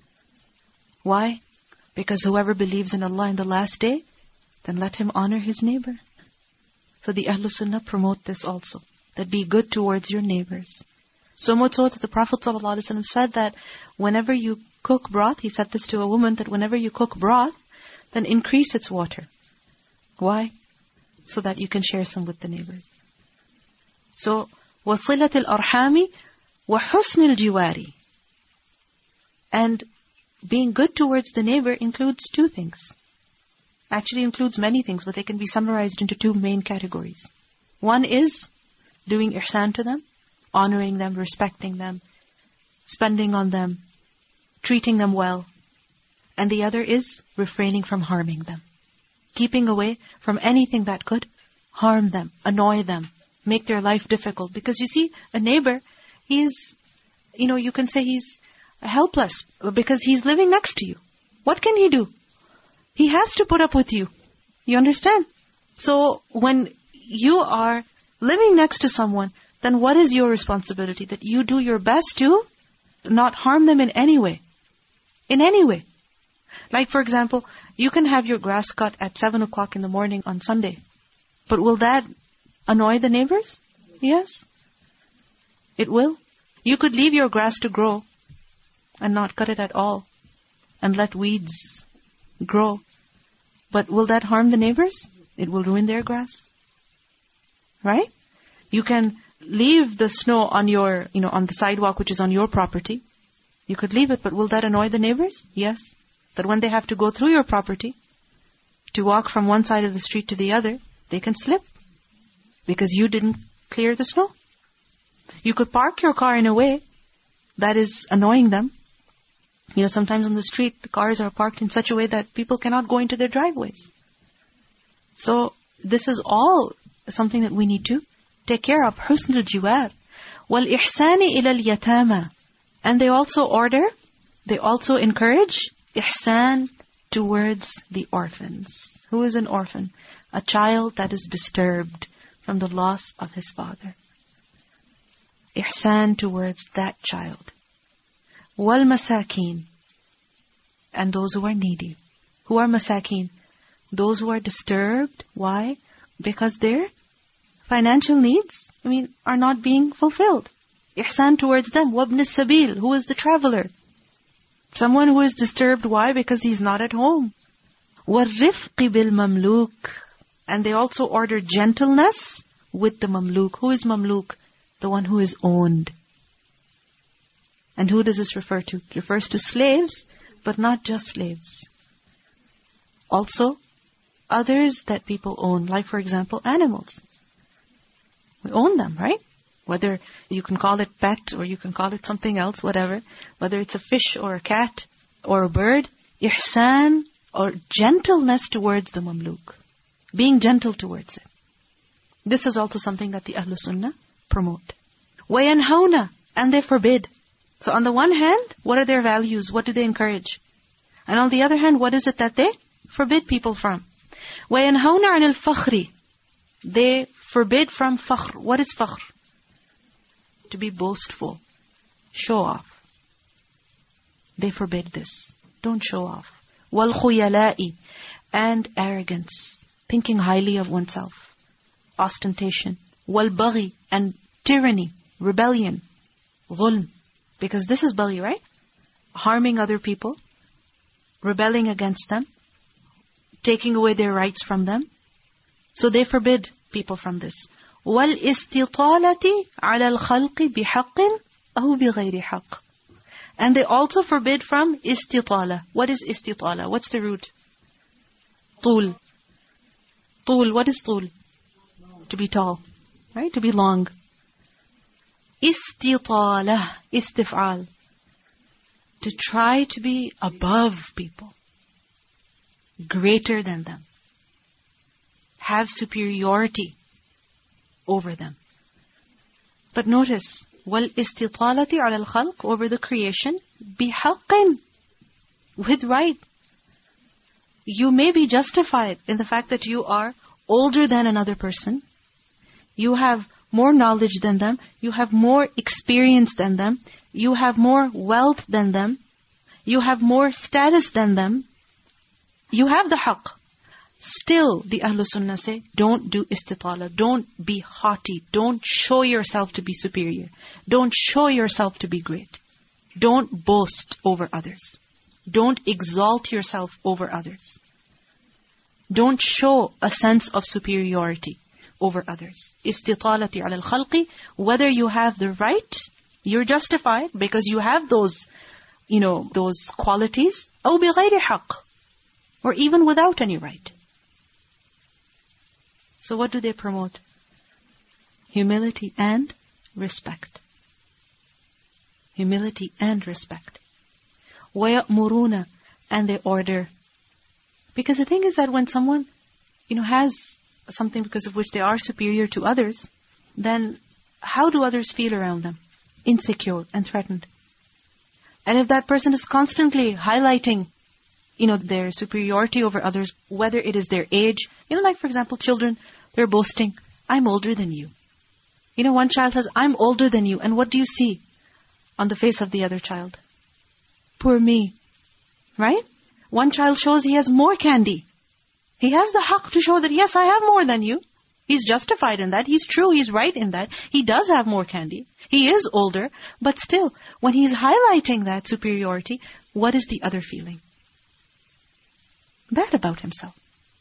Why? Because whoever believes in Allah in the last day, then let him honor his neighbor. So the Ahlul Sunnah promote this also. That be good towards your neighbors. So much so that the Prophet ﷺ said that whenever you cook broth, he said this to a woman, that whenever you cook broth, then increase its water. Why? So that you can share some with the neighbors. So, وَصِلَةِ الْأَرْحَامِ وَحُسْنِ الْجِوَارِ. And being good towards the neighbor includes two things. Actually includes many things, but they can be summarized into two main categories. One is doing ihsan to them, honoring them, respecting them, spending on them, treating them well. And the other is refraining from harming them. Keeping away from anything that could harm them, annoy them, make their life difficult. Because you see, a neighbor, he's, you know, you can say he's helpless because he's living next to you. What can he do? He has to put up with you. You understand? So when you are living next to someone, then what is your responsibility? That you do your best to not harm them in any way. In any way. Like for example, you can have your grass cut at seven o'clock in the morning on Sunday. But will that annoy the neighbors? Yes. It will. You could leave your grass to grow and not cut it at all and let weeds grow. But will that harm the neighbors? It will ruin their grass. Right? You can leave the snow on your, you know, on the sidewalk which is on your property. You could leave it, but will that annoy the neighbors? Yes. that when they have to go through your property, to walk from one side of the street to the other, they can slip because you didn't clear the snow. You could park your car in a way that is annoying them. You know, sometimes on the street, the cars are parked in such a way that people cannot go into their driveways. So, this is all something that we need to take care of. حُسْنُ الْجِوَارِ وَالْإِحْسَانِ إِلَى الْيَتَامَى. And they also order, they also encourage ihsan towards the orphans. Who is an orphan? A child that is disturbed from the loss of his father. Ihsan towards that child. وَالْمَسَاكِينَ. And those who are needy. Who are masakeen? Those who are disturbed. Why? Because their financial needs, I mean, are not being fulfilled. Ihsan towards them. وَابْنِ السَّبِيلِ. Who is the traveler? Someone who is disturbed. Why? Because he's not at home. وَالرِّفْقِ بِالْمَمْلُوكِ. And they also order gentleness with the mamluk. Who is mamluk? The one who is owned. And who does this refer to? It refers to slaves, but not just slaves. Also, others that people own, like for example, animals. We own them, right? Whether you can call it pet or you can call it something else, whatever. Whether it's a fish or a cat or a bird. Ihsan or gentleness towards the mamluk. Being gentle towards it. This is also something that the Ahlul Sunnah promote. وَيَنْهَوْنَ. And they forbid. So on the one hand, what are their values? What do they encourage? And on the other hand, what is it that they forbid people from? وَيَنْهَوْنَ عَنِ الْفَخْرِ. They forbid from fakhr. What is fakhr? To be boastful. Show off. They forbid this. Don't show off. وَالْخُيَلَاءِ. And arrogance. Thinking highly of oneself. Ostentation. وَالْبَغِي. And tyranny. Rebellion. ظُلم. Because this is baghi, right? Harming other people. Rebelling against them. Taking away their rights from them. So they forbid people from this. وَالْإِسْتِطَالَةِ عَلَى الْخَلْقِ بِحَقٍ أَوْ بِغَيْرِ حَقٍ. And they also forbid from istitala. What is istitala? What's the root? طول. طول. What is طول? To be tall. Right? To be long. Istitala. Istif'al. To try to be above people. Greater than them. Have superiority over them. But notice, وَالْإِسْتِطَالَةِ عَلَى الْخَلْقِ. Over the creation, بِحَقٍ. With right. You may be justified in the fact that you are older than another person. You have more knowledge than them. You have more experience than them. You have more wealth than them. You have more status than them. You have the haqq. Still, the Ahlul Sunnah say, don't do istitala. Don't be haughty. Don't show yourself to be superior. Don't show yourself to be great. Don't boast over others. Don't exalt yourself over others. Don't show a sense of superiority over others. Istitalati ala al-khalqi. Whether you have the right, you're justified because you have those, you know, those qualities. أو بغير حق. Or even without any right. So what do they promote? Humility and respect. Humility and respect. وَيَأْمُرُونَ. And they order. Because the thing is that when someone, you know, has something because of which they are superior to others, then how do others feel around them? Insecure and threatened. And if that person is constantly highlighting, you know, their superiority over others, whether it is their age. You know, like for example, children, they're boasting, I'm older than you. You know, one child says, I'm older than you. And what do you see on the face of the other child? Poor me. Right? One child shows he has more candy. He has the haqq to show that, yes, I have more than you. He's justified in that. He's true. He's right in that. He does have more candy. He is older. But still, when he's highlighting that superiority, what is the other feeling? Bad about himself.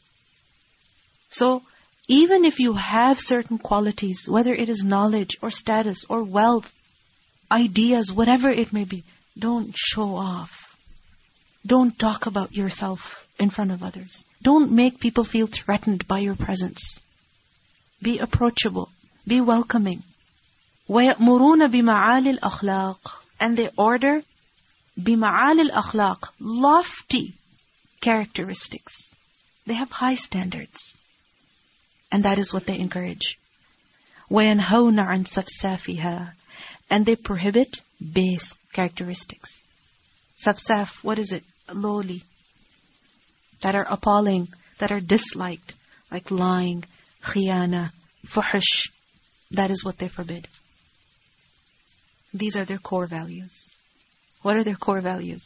So, even if you have certain qualities, whether it is knowledge or status or wealth, ideas, whatever it may be, don't show off. Don't talk about yourself in front of others. Don't make people feel threatened by your presence. Be approachable. Be welcoming. وَيَأْمُرُونَ بِمَعَالِ الْأَخْلَاقِ And they order بِمَعَالِ الْأَخْلَاقِ lofty characteristics. They have high standards. And that is what they encourage. وَيَنْهَوْنَ عَنْ سَفْسَافِهَا And they prohibit base characteristics. Safsaf, what is it? Lowly. That are appalling, that are disliked, like lying, khiyana, fuhush. That is what they forbid. These are their core values. What are their core values?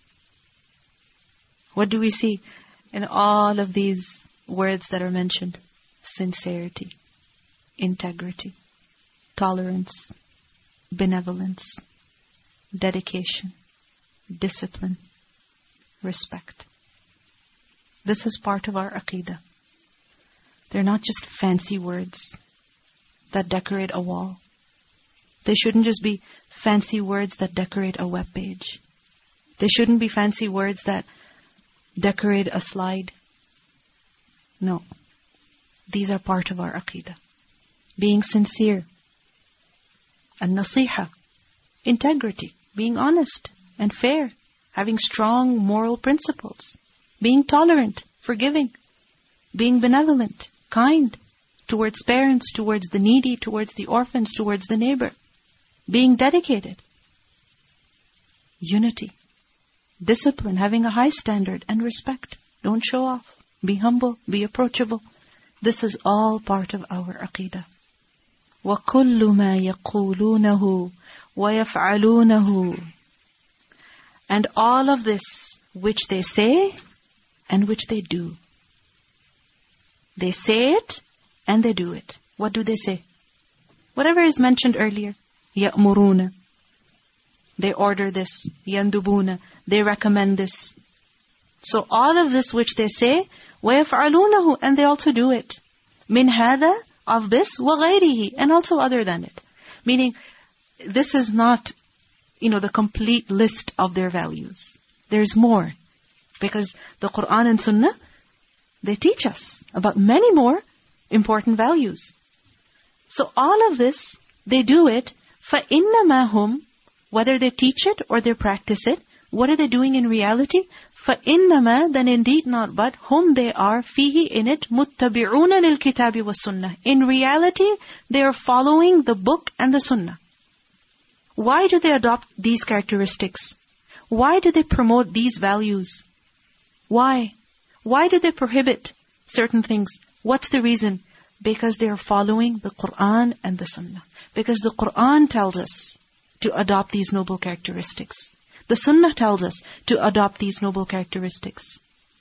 What do we see in all of these words that are mentioned? Sincerity, integrity, tolerance, benevolence, dedication, discipline, respect. This is part of our aqidah. They're not just fancy words that decorate a wall. They shouldn't just be fancy words that decorate a web page. They shouldn't be fancy words that decorate a slide. No. These are part of our aqidah. Being sincere. An-nasiha. Integrity. Being honest and fair. Having strong moral principles. Being tolerant, forgiving. Being benevolent, kind. Towards parents, towards the needy, towards the orphans, towards the neighbor. Being dedicated. Unity. Discipline, having a high standard and respect. Don't show off. Be humble, be approachable. This is all part of our aqidah. وَكُلُّ مَا يَقُولُونَهُ وَيَفْعَلُونَهُ And all of this which they say and which they do. They say it and they do it. What do they say? Whatever is mentioned earlier. يَأْمُرُونَ They order this. يَنْدُبُونَ They recommend this. So all of this which they say, وَيَفْعَلُونَهُ And they also do it. مِنْ هَذَا Of this, وَغَيْرِهِ And also other than it. Meaning, this is not, you know, the complete list of their values. There's more. Because the Qur'an and Sunnah, they teach us about many more important values. So all of this, they do it, فَإِنَّمَا هُمْ Whether they teach it or they practice it, what are they doing in reality? فَإِنَّمَا Then indeed not but, whom they are, فِيهِ in it, مُتَّبِعُونَ لِلْكِتَابِ وَالسُّنَّةِ In reality, they are following the book and the sunnah. Why do they adopt these characteristics? Why do they promote these values? Why? Why do they prohibit certain things? What's the reason? Because they are following the Qur'an and the Sunnah. Because the Qur'an tells us to adopt these noble characteristics. The Sunnah tells us to adopt these noble characteristics.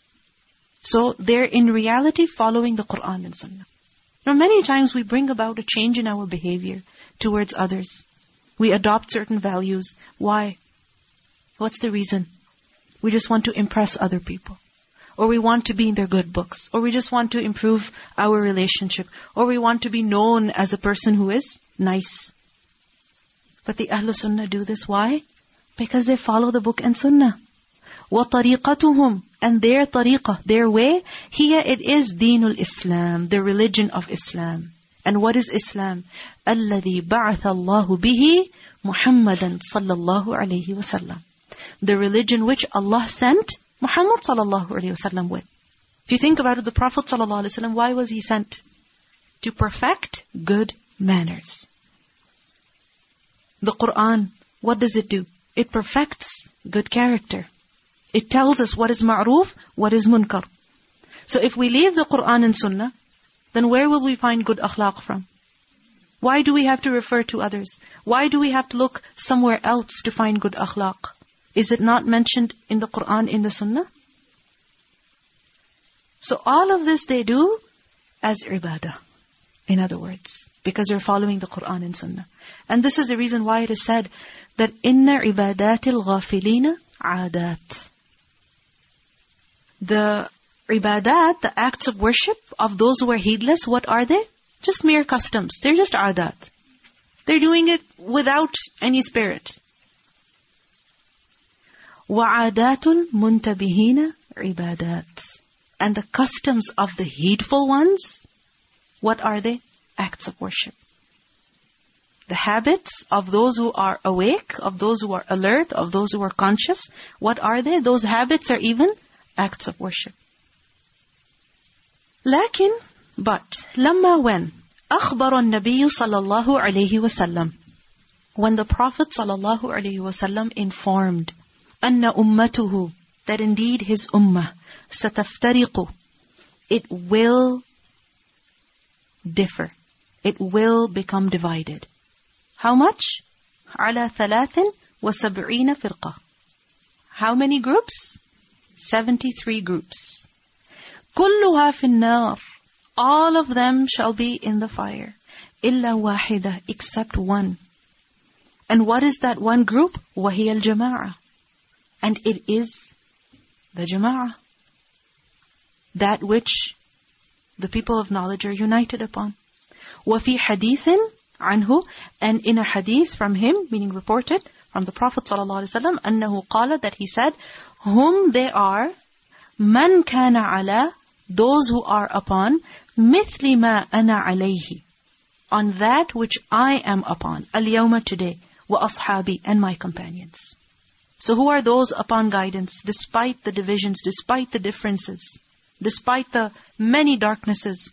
So they're in reality following the Qur'an and Sunnah. Now many times we bring about a change in our behavior towards others. We adopt certain values. Why? What's the reason? We just want to impress other people. Or we want to be in their good books. Or we just want to improve our relationship. Or we want to be known as a person who is nice. But the Ahlul Sunnah do this. Why? Because they follow the book and Sunnah. وَطَرِيقَتُهُمْ And their tariqah, their way, here it is Deenul Islam, the religion of Islam. And what is Islam? الَّذِي بَعَثَ اللَّهُ بِهِ مُحَمَّدًا صَلَّى اللَّهُ عَلَيْهِ وَسَلَّمَ The religion which Allah sent Muhammad sallallahu alayhi wasallam with. If you think about it, the Prophet sallallahu alayhi wasallam, why was he sent? To perfect good manners. The Qur'an, what does it do? It perfects good character. It tells us what is ma'roof, what is munkar. So if we leave the Qur'an and Sunnah, then where will we find good akhlaq from? Why do we have to refer to others? Why do we have to look somewhere else to find good akhlaq? Is it not mentioned in the Qur'an, in the Sunnah? So all of this they do as ibadah. In other words, because they're following the Qur'an and Sunnah. And this is the reason why it is said that inna ibadatil ghafilina adat. The ibadat, the acts of worship of those who are heedless, what are they? Just mere customs. They're just adat. They're doing it without any spirit. وَعَادَاتُ الْمُنْتَبِهِينَ عِبَادَاتٍ. And the customs of the heedful ones, what are they? Acts of worship. The habits of those who are awake, of those who are alert, of those who are conscious, what are they? Those habits are even acts of worship. لكن, but, لما when, أخبر النبي صلى الله عليه وسلم, when the Prophet صلى الله عليه وسلم informed, أن أمته, that indeed his ummah, ستفترق, it will differ. It will become divided. How much? على ثلاث وسبعين فرقة. How many groups? seventy-three groups. كلها في النار. All of them shall be in the fire. إلا واحدة, except one. And what is that one group? وهي الجماعة. And it is the jama'ah. That which the people of knowledge are united upon. وفي حديث عنه, and in a hadith from him, meaning reported from the Prophet ﷺ, أنه قال, that he said, whom they are, من كان على, those who are upon, مثل ما أنا عليه, on that which I am upon, اليوم, today, وأصحابي, and my companions. So who are those upon guidance, despite the divisions, despite the differences, despite the many darknesses?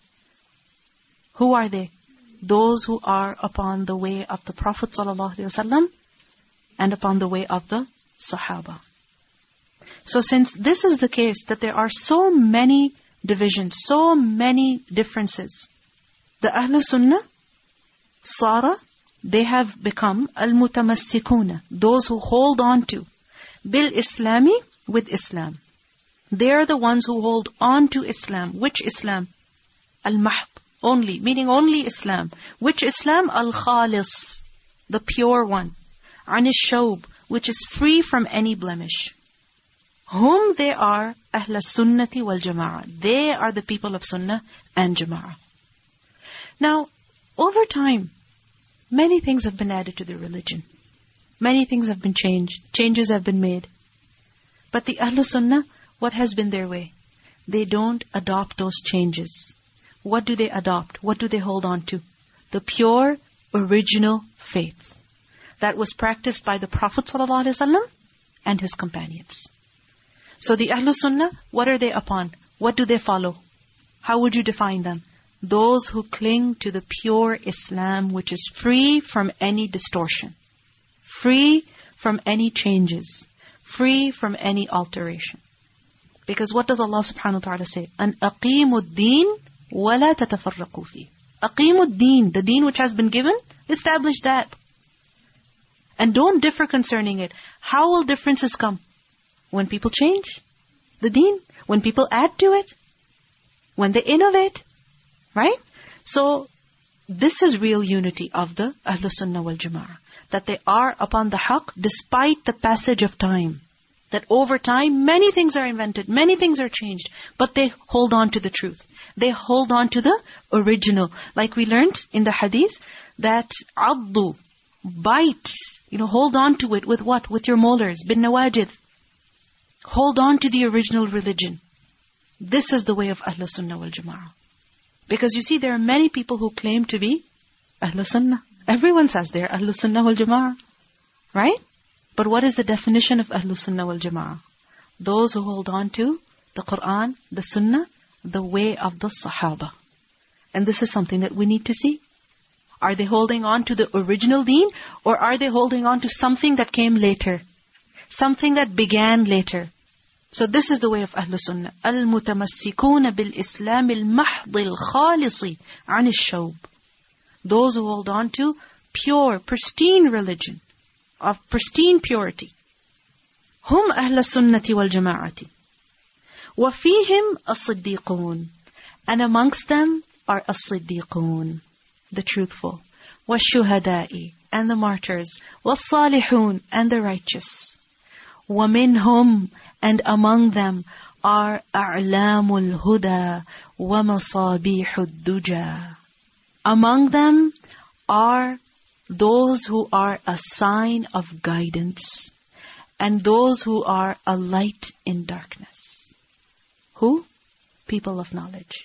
Who are they? Those who are upon the way of the Prophet ﷺ and upon the way of the Sahaba. So since this is the case, that there are so many divisions, so many differences, the Ahlul Sunnah, Sara, they have become al-mutamassikuna, those who hold on to, bil-Islami, with Islam. They are the ones who hold on to Islam. Which Islam? Al-Mahd, only, meaning only Islam. Which Islam? Al-Khalis, the pure one. An-Shawb, which is free from any blemish. Whom they are, Ahl Sunnati wal Jama'ah. They are the people of Sunnah and Jama'ah. Now, over time, many things have been added to the religion. Many things have been changed. Changes have been made. But the Ahl Sunnah, what has been their way? They don't adopt those changes. What do they adopt? What do they hold on to? The pure, original faith that was practiced by the Prophet ﷺ and his companions. So the Ahlul Sunnah, what are they upon? What do they follow? How would you define them? Those who cling to the pure Islam, which is free from any distortion, free from any changes, free from any alteration. Because what does Allah subhanahu wa ta'ala say? An aqimu ad-din wa la tatafarraqu fi. Aqimu ad-din, the deen which has been given, establish that. And don't differ concerning it. How will differences come? When people change the deen, when people add to it, when they innovate, right? So this is real unity of the Ahlus Sunnah wal Jama'ah, that they are upon the haqq despite the passage of time. That over time, many things are invented, many things are changed, but they hold on to the truth. They hold on to the original. Like we learned in the hadith, that addu, bite, you know, hold on to it with what? With your molars, bin nawajid. Hold on to the original religion. This is the way of Ahlus Sunnah wal Jama'ah. Because you see, there are many people who claim to be Ahlus Sunnah. Everyone says they're Ahlus Sunnah wal Jama'ah. Right? But what is the definition of Ahlus Sunnah wal Jama'ah? Those who hold on to the Qur'an, the Sunnah, the way of the Sahaba. And this is something that we need to see. Are they holding on to the original deen, or are they holding on to something that came later? Something that began later. So this is the way of Ahlul Sunnah. Al-mutamassikuna bil-Islam al-mahdi al-khalisi an-shawb. Those who hold on to pure, pristine religion, of pristine purity. Hum Ahl Sunnati wal Jama'ati. Wa fihim as-siddiqun. And amongst them are as-siddiqun, the truthful. Wa shuhada'i, and the martyrs. Wa salihun, and the righteous. Wa minhum, and among them are a'lamul huda wa masabihud duja. Among them are those who are a sign of guidance and those who are a light in darkness. Who? People of knowledge.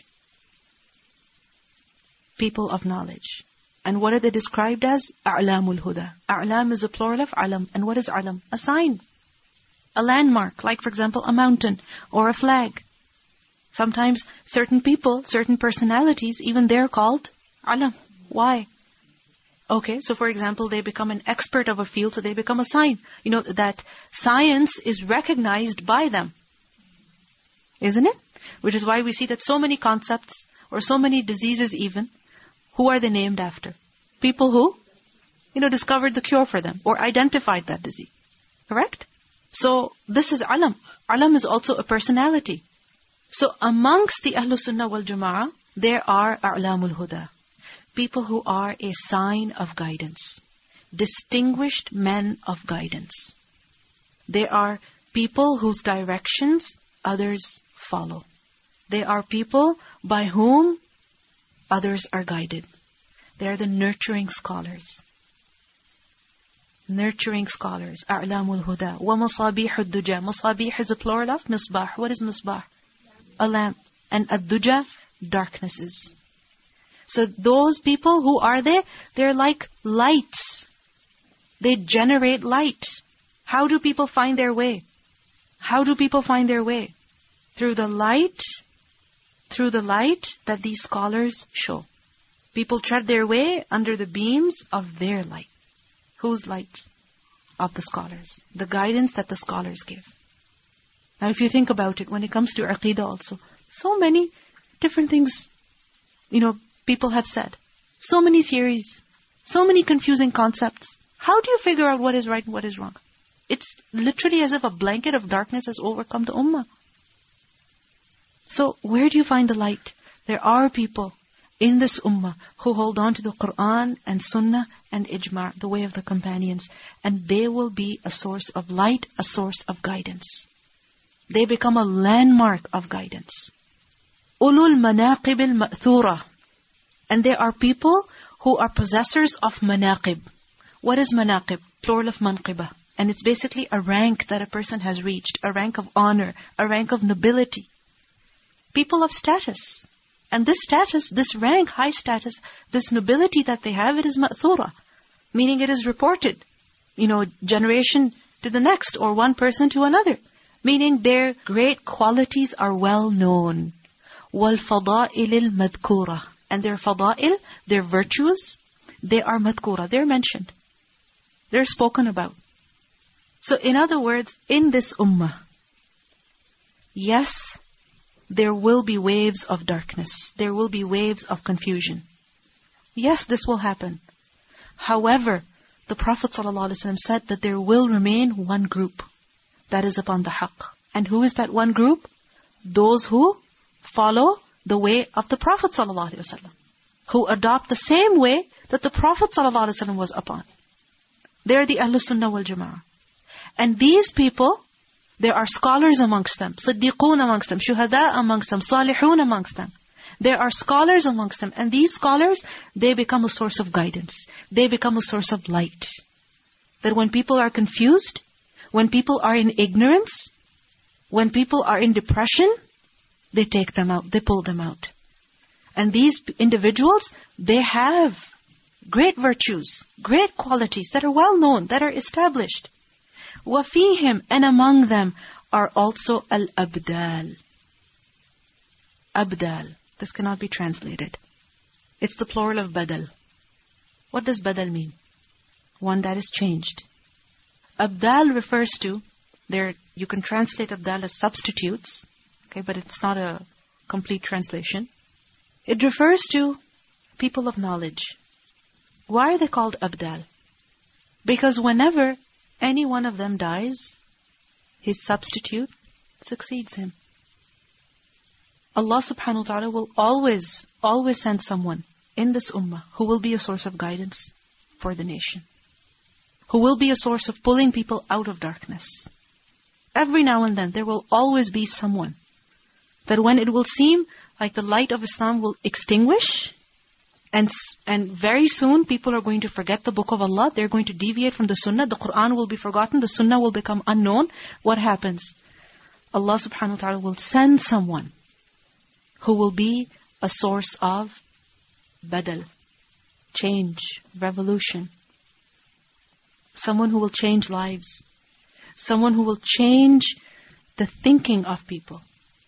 People of knowledge. And what are they described as? A'lamul huda. A'lam is a plural of alam. And what is alam? A sign. A landmark. Like for example, a mountain or a flag. Sometimes certain people, certain personalities, even they're called alam. Why? Okay, so for example, they become an expert of a field, so they become a sign. You know, that science is recognized by them. Isn't it? Which is why we see that so many concepts, or so many diseases even, who are they named after? People who, you know, discovered the cure for them, or identified that disease. Correct? So, this is alam. Alam is also a personality. So, amongst the Ahlus Sunnah wal Jama'ah, there are a'lamul huda. People who are a sign of guidance. Distinguished men of guidance. They are people whose directions others follow. They are people by whom others are guided. They are the nurturing scholars. Nurturing scholars. A'lamul huda. Wa masabihud duja. Masabih is a plural of misbah. What is misbah? A lamp. And ad-duja, darknesses. So those people, who are they? They're like lights. They generate light. How do people find their way? How do people find their way? Through the light, through the light that these scholars show. People tread their way under the beams of their light. Whose lights? Of the scholars. The guidance that the scholars give. Now if you think about it, when it comes to Aqidah also, so many different things, you know, people have said. So many theories. So many confusing concepts. How do you figure out what is right and what is wrong? It's literally as if a blanket of darkness has overcome the ummah. So where do you find the light? There are people in this ummah who hold on to the Qur'an and Sunnah and Ijma', the way of the companions. And they will be a source of light, a source of guidance. They become a landmark of guidance. Ulul manaqib al-ma'thura. And there are people who are possessors of manaqib. What is manaqib? Plural of manqibah. And it's basically a rank that a person has reached, a rank of honor, a rank of nobility. People of status. And this status, this rank, high status, this nobility that they have, it is ma'thura. Meaning it is reported, you know, generation to the next, or one person to another. Meaning their great qualities are well known. وَالْفَضَائِلِ الْمَذْكُورَةِ. And their fada'il, their virtues, they are madhkura, they're mentioned. They're spoken about. So in other words, in this ummah, yes, there will be waves of darkness. There will be waves of confusion. Yes, this will happen. However, the Prophet ﷺ said that there will remain one group that is upon the haqq. And who is that one group? Those who follow the way of the Prophet ﷺ, who adopt the same way that the Prophet ﷺ was upon. They are the Ahlus Sunnah wal Jama'ah. And these people, there are scholars amongst them, Siddiqoon amongst them, Shuhada amongst them, Salihun amongst them. There are scholars amongst them. And these scholars, they become a source of guidance. They become a source of light. That when people are confused, when people are in ignorance, when people are in depression, they take them out, they pull them out. And these individuals, they have great virtues, great qualities that are well known, that are established. وَفِيهِمْ. And among them are also al-abdal. Abdal. This cannot be translated. It's the plural of badal. What does badal mean? One that is changed. Abdal refers to, there you can translate abdal as substitutes, okay, but it's not a complete translation. It refers to people of knowledge. Why are they called abdal? Because whenever any one of them dies, his substitute succeeds him. Allah subhanahu wa ta'ala will always, always send someone in this ummah who will be a source of guidance for the nation. Who will be a source of pulling people out of darkness. Every now and then, there will always be someone that when it will seem like the light of Islam will extinguish, And, and very soon, people are going to forget the book of Allah. They're going to deviate from the sunnah. The Qur'an will be forgotten. The sunnah will become unknown. What happens? Allah subhanahu wa ta'ala will send someone who will be a source of badal, change, revolution. Someone who will change lives. Someone who will change the thinking of people.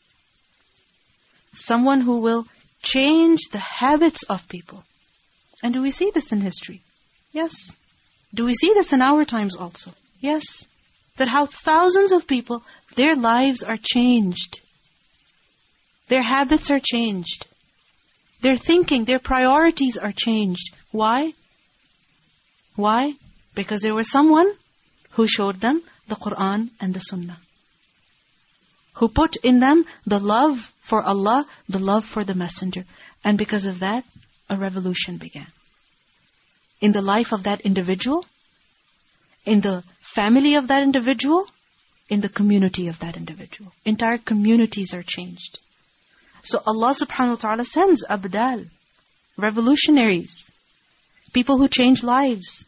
Someone who will change the habits of people. And do we see this in history? Yes. Do we see this in our times also? Yes. That how thousands of people, their lives are changed. Their habits are changed. Their thinking, their priorities are changed. Why? Why? Because there was someone who showed them the Qur'an and the Sunnah. Who put in them the love for Allah, the love for the Messenger. And because of that, a revolution began. In the life of that individual, in the family of that individual, in the community of that individual. Entire communities are changed. So Allah subhanahu wa ta'ala sends abdal, revolutionaries, people who change lives.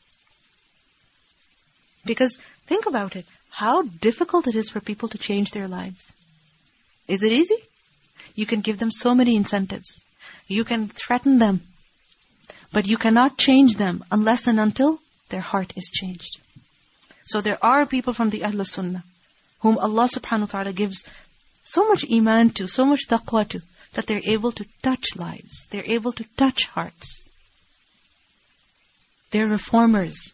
Because think about it, how difficult it is for people to change their lives. Is it easy? You can give them so many incentives. You can threaten them. But you cannot change them unless and until their heart is changed. So there are people from the Ahlul Sunnah whom Allah subhanahu wa ta'ala gives so much iman to, so much taqwa to, that they're able to touch lives. They're able to touch hearts. They're reformers.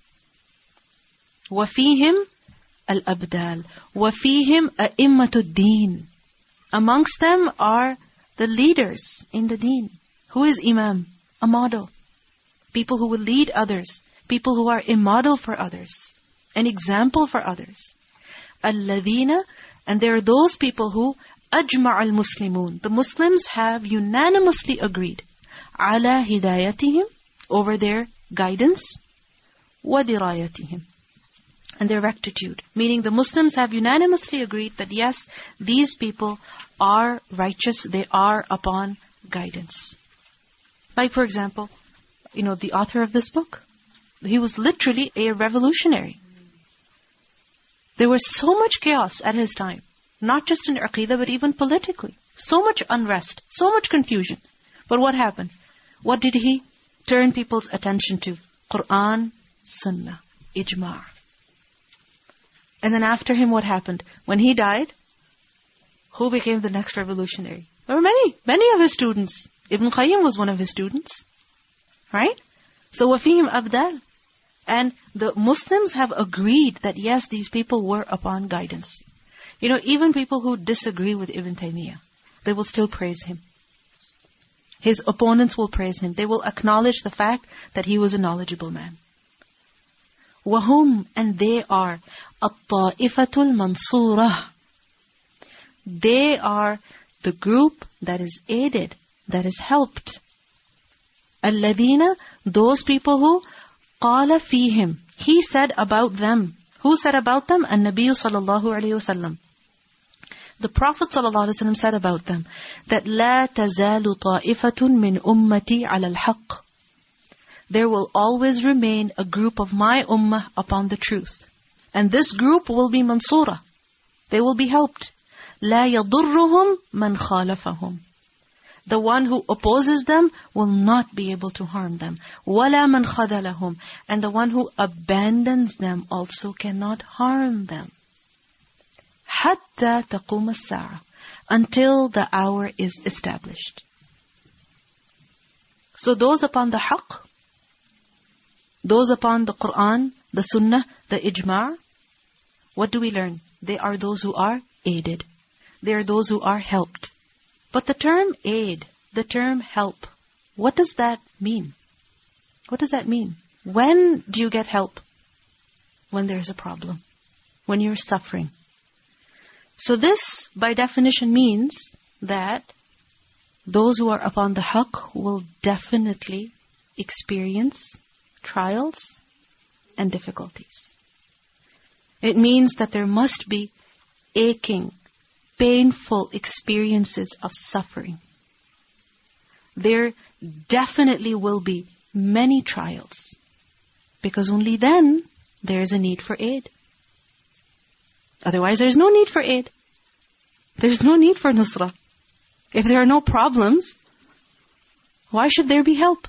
وَفِيهِمْ الْأَبْدَالِ وَفِيهِمْ أَئِمَّةُ الدِّينِ. Amongst them are the leaders in the deen. Who is imam? A model. People who will lead others. People who are a model for others. An example for others. الَّذِينَ. And there are those people who أَجْمَعَ الْمُسْلِمُونَ. The Muslims have unanimously agreed. عَلَى هِدَايَتِهِمْ. Over their guidance. وَدِرَايَتِهِمْ. And their rectitude. Meaning the Muslims have unanimously agreed that yes, these people are righteous. They are upon guidance. Like for example, you know, the author of this book. He was literally a revolutionary. There was so much chaos at his time. Not just in Aqidah, but even politically. So much unrest. So much confusion. But what happened? What did he turn people's attention to? Qur'an, Sunnah, Ijma'. And then after him, what happened? When he died, who became the next revolutionary? There were many, many of his students. Ibn Qayyim was one of his students. Right? So, وَفِيهِمْ أَبْدَالِ. And the Muslims have agreed that yes, these people were upon guidance. You know, even people who disagree with Ibn Taymiyyah, they will still praise him. His opponents will praise him. They will acknowledge the fact that he was a knowledgeable man. وَهُمْ. And they are الطَّائِفَةُ الْمَنْصُورَةِ. They are the group that is aided, that is helped. الَّذِينَ. Those people who قَالَ فِيهِمْ. He said about them. Who said about them? النبي صلى الله عليه وسلم. The Prophet sallallahu alaihi wasallam said about them that لا تزال طائفة من أمتي على الحق. There will always remain a group of my ummah upon the truth. And this group will be mansura. They will be helped. لا يضرهم من خالفهم. The one who opposes them will not be able to harm them. وَلَا مَنْ خَذَلَهُمْ. And the one who abandons them also cannot harm them. حَتَّى تَقُومَ السَّاعَةِ. Until the hour is established. So those upon the haqq, those upon the Qur'an, the Sunnah, the Ijma', what do we learn? They are those who are aided. They are those who are helped. But the term aid, the term help, what does that mean? What does that mean? When do you get help? When there's a problem. When you're suffering. So this, by definition, means that those who are upon the haqq will definitely experience trials and difficulties. It means that there must be aching, painful experiences of suffering. there definitely will be many trials. Because only then there is a need for aid. Otherwise there's no need for aid. There's no need for nusra. If there are no problems, why should there be help?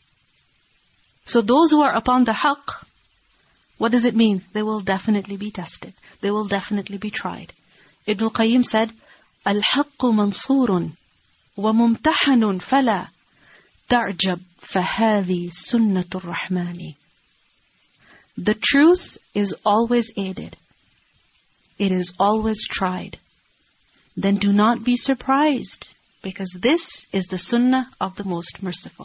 So those who are upon the haqq, what does it mean? They will definitely be tested. They will definitely be tried. Ibn al-Qayyim said, الحق منصور وممتحن فلا تعجب فهذه سنة الرحمن. The truth is always aided. It is always tried. Then do not be surprised, because this is the sunnah of the most merciful.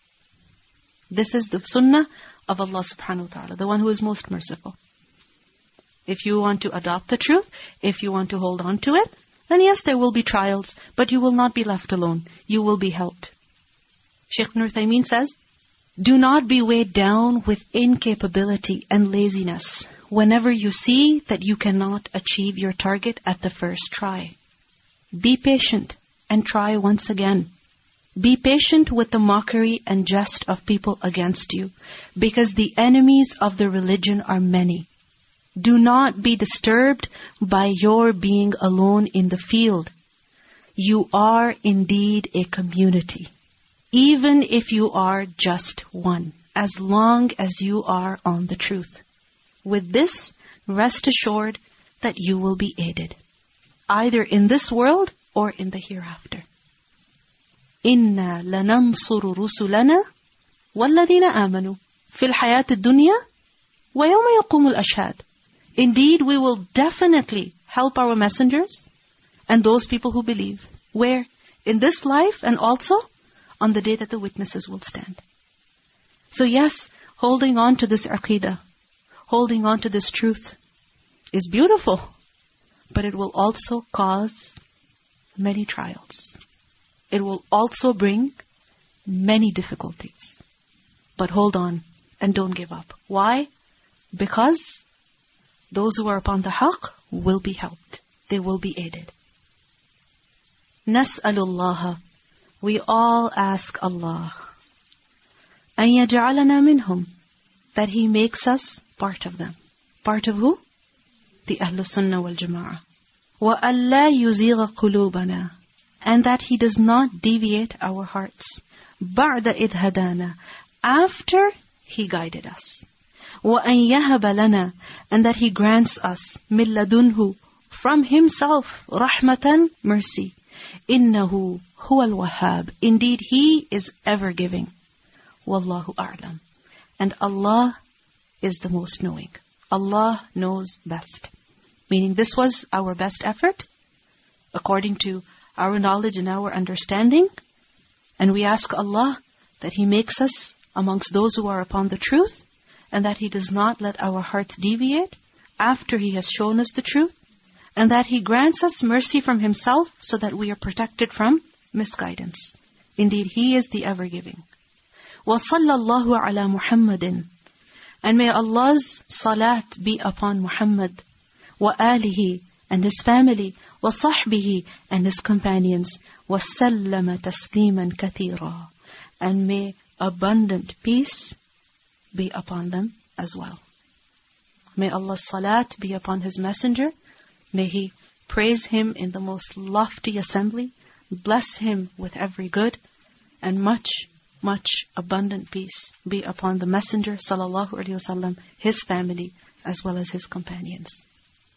This is the sunnah of Allah subhanahu wa ta'ala, the one who is most merciful. If you want to adopt the truth, if you want to hold on to it, then yes, there will be trials, but you will not be left alone. You will be helped. Shaykh Ibn Uthaymeen says, do not be weighed down with incapability and laziness whenever you see that you cannot achieve your target at the first try. Be patient and try once again. Be patient with the mockery and jest of people against you, because the enemies of the religion are many. Do not be disturbed by your being alone in the field. You are indeed a community, even if you are just one, as long as you are on the truth. With this, rest assured that you will be aided, either in this world or in the hereafter. إِنَّا لَنَنْصُرُ رُسُلَنَا وَالَّذِينَ آمَنُوا فِي الْحَيَاةِ الدُّنْيَا وَيَوْمَ يَقُومُ الْأَشْهَادِ. Indeed, we will definitely help our messengers and those people who believe. Where? In this life and also on the day that the witnesses will stand. So yes, holding on to this aqidah, holding on to this truth is beautiful, but it will also cause many trials. It will also bring many difficulties. But hold on and don't give up. Why? Because those who are upon the haqq will be helped. They will be aided. Nas'alullah. We all ask Allah, أَن يَجْعَلَنَا مِنْهُمْ, that He makes us part of them. Part of who? The Ahlus Sunnah wal Jama'ah. وَأَلَّا يُزِيغَ قُلُوبَنَا, and that He does not deviate our hearts. بَعْدَ إِذْ هَدَانَا, after He guided us. وَأَن يَهَبَ لَنَا, and that He grants us مِن لَدُنْهُ, from Himself, رَحْمَةً, mercy. إِنَّهُ هُوَ الْوَهَّابِ, indeed He is ever giving. وَاللَّهُ أَعْلَمُ, and Allah is the most knowing. Allah knows best. Meaning this was our best effort, according to our knowledge and our understanding. And we ask Allah that He makes us amongst those who are upon the truth, and that He does not let our hearts deviate after He has shown us the truth, and that He grants us mercy from Himself so that we are protected from misguidance. Indeed, He is the ever-giving. وَصَلَّى اللَّهُ عَلَى مُحَمَّدٍ, and may Allah's salat be upon Muhammad, وَآلِهِ, and his family, وَصَحْبِهِ, and his companions, وَسَلَّمَ تَسْلِيمًا كَثِيرًا, and may abundant peace be upon them as well. May Allah's salat be upon His messenger. May He praise him in the most lofty assembly, bless him with every good, and much, much abundant peace be upon the messenger sallallahu alaihi wasallam, his family, as well as his companions.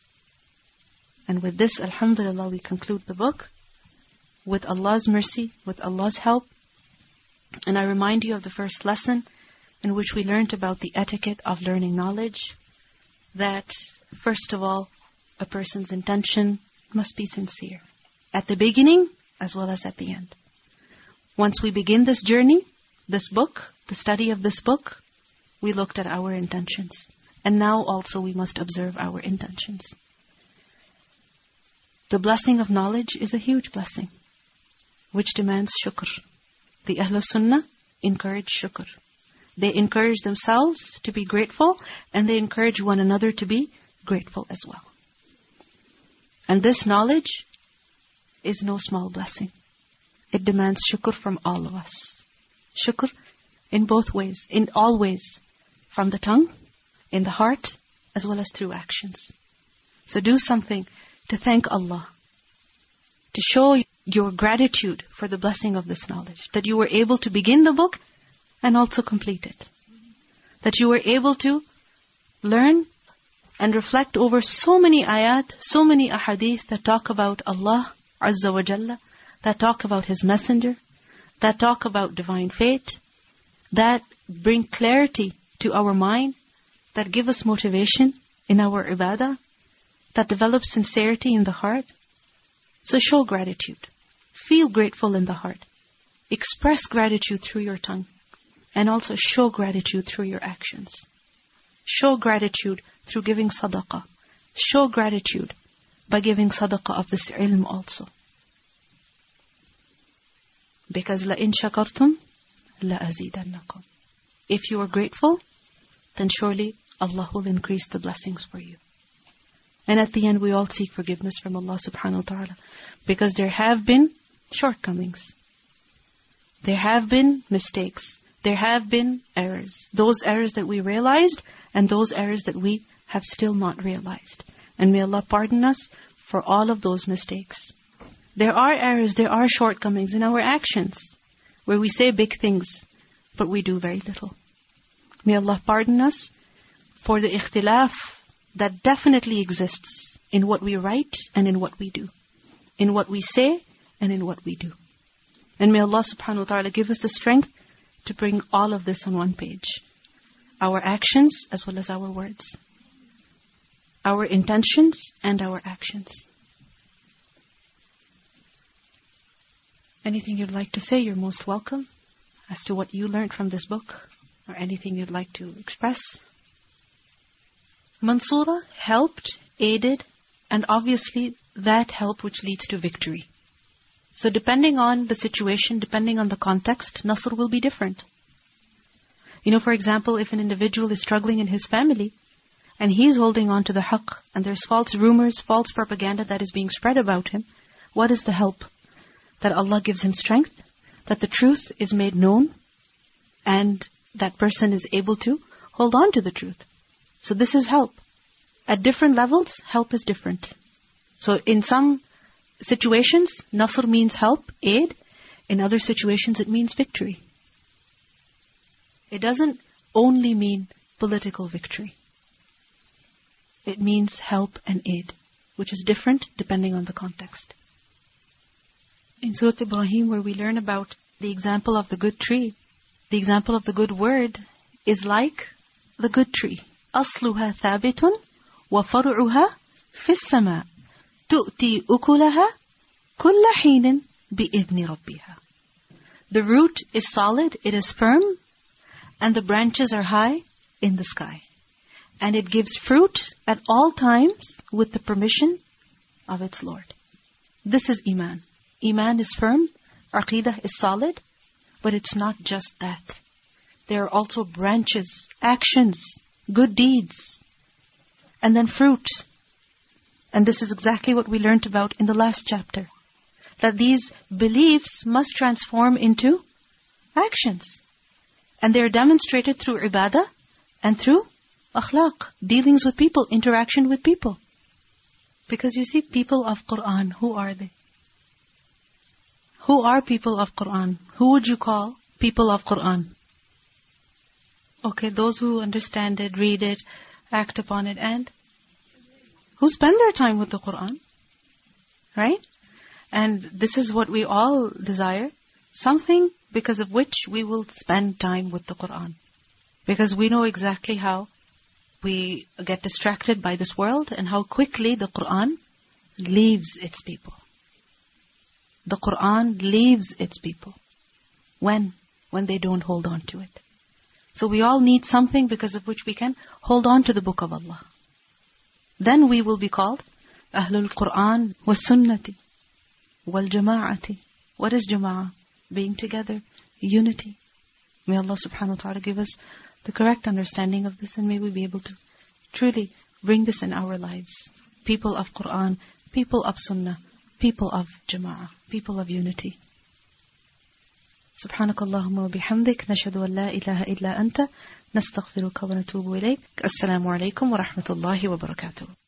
And with this, alhamdulillah, we conclude the book with Allah's mercy, with Allah's help. And I remind you of the first lesson in which we learned about the etiquette of learning knowledge, that first of all, a person's intention must be sincere, at the beginning as well as at the end. Once we begin this journey, this book, the study of this book, we looked at our intentions. And now also we must observe our intentions. The blessing of knowledge is a huge blessing, which demands shukr. The Ahlus Sunnah encourage shukr. They encourage themselves to be grateful, and they encourage one another to be grateful as well. And this knowledge is no small blessing. it demands shukr from all of us. Shukr in both ways, in all ways. From the tongue, in the heart, as well as through actions. So do something to thank Allah. To show your gratitude for the blessing of this knowledge. That you were able to begin the book and also complete it. That you were able to learn and reflect over so many ayat, so many ahadith that talk about Allah Azza wa Jalla, that talk about His Messenger, that talk about divine fate, that bring clarity to our mind, that give us motivation in our ibadah, that develop sincerity in the heart. So show gratitude. Feel grateful in the heart. Express gratitude through your tongue. And also show gratitude through your actions. Show gratitude through giving sadaqah. Show gratitude by giving sadaqah of this ilm also. Because لَإِن شَكَرْتُمْ لَأَزِيدَنَّكُمْ. If you are grateful, then surely Allah will increase the blessings for you. And at the end, we all seek forgiveness from Allah subhanahu wa ta'ala. Because there have been shortcomings. There have been mistakes. There have been errors. Those errors that we realized and those errors that we have still not realized. And may Allah pardon us for all of those mistakes. There are errors, there are shortcomings in our actions where we say big things, but we do very little. May Allah pardon us for the ikhtilaf that definitely exists in what we write and in what we do. In what we say and in what we do. And may Allah subhanahu wa ta'ala give us the strength to bring all of this on one page. Our actions as well as our words. Our intentions and our actions. Anything you'd like to say, you're most welcome. As to what you learned from this book, or anything you'd like to express. Mansura helped, aided, and obviously that help which leads to victory. So depending on the situation, depending on the context, Nasr will be different. You know, for example, if an individual is struggling in his family, and he's holding on to the haqq, and there's false rumors, false propaganda that is being spread about him, what is the help? That Allah gives him strength, that the truth is made known, and that person is able to hold on to the truth. So this is help. At different levels, help is different. So in some situations, Nasr means help, aid. In other situations, it means victory. It doesn't only mean political victory. It means help and aid, which is different depending on the context. In Surah Ibrahim, where we learn about the example of the good tree, the example of the good word is like the good tree. أَصْلُهَا ثَابِتٌ وَفَرْعُهَا فِي السَّمَاءِ تُؤْتِي أُكُلَهَا كُلَّ حِينٍ بِإِذْنِ رَبِّهَا. The root is solid, it is firm, and the branches are high in the sky. And it gives fruit at all times with the permission of its Lord. This is Iman. Iman is firm, Aqidah is solid, but it's not just that. There are also branches, actions, good deeds, and then fruit. And this is exactly what we learned about in the last chapter. That these beliefs must transform into actions. And they are demonstrated through ibadah and through akhlaq, dealings with people, interaction with people. Because you see, people of Qur'an, who are they? Who are people of Qur'an? Who would you call people of Qur'an? Okay, those who understand it, read it, act upon it, and who spend their time with the Qur'an. Right? And this is what we all desire. Something because of which we will spend time with the Qur'an. Because we know exactly how we get distracted by this world and how quickly the Qur'an leaves its people. The Qur'an leaves its people. When? When they don't hold on to it. So we all need something because of which we can hold on to the book of Allah. Then we will be called Ahlul Qur'an wa Sunnati wal Jama'ati. What is Jama'ah? Being together, unity. May Allah subhanahu wa ta'ala give us the correct understanding of this, and may we be able to truly bring this in our lives. People of Qur'an, people of Sunnah, people of Jama'ah, people of unity. سبحانك اللهم وبحمدك نشهد أن لا إله إلا أنت نستغفرك ونتوب إليك. السلام عليكم ورحمة الله وبركاته.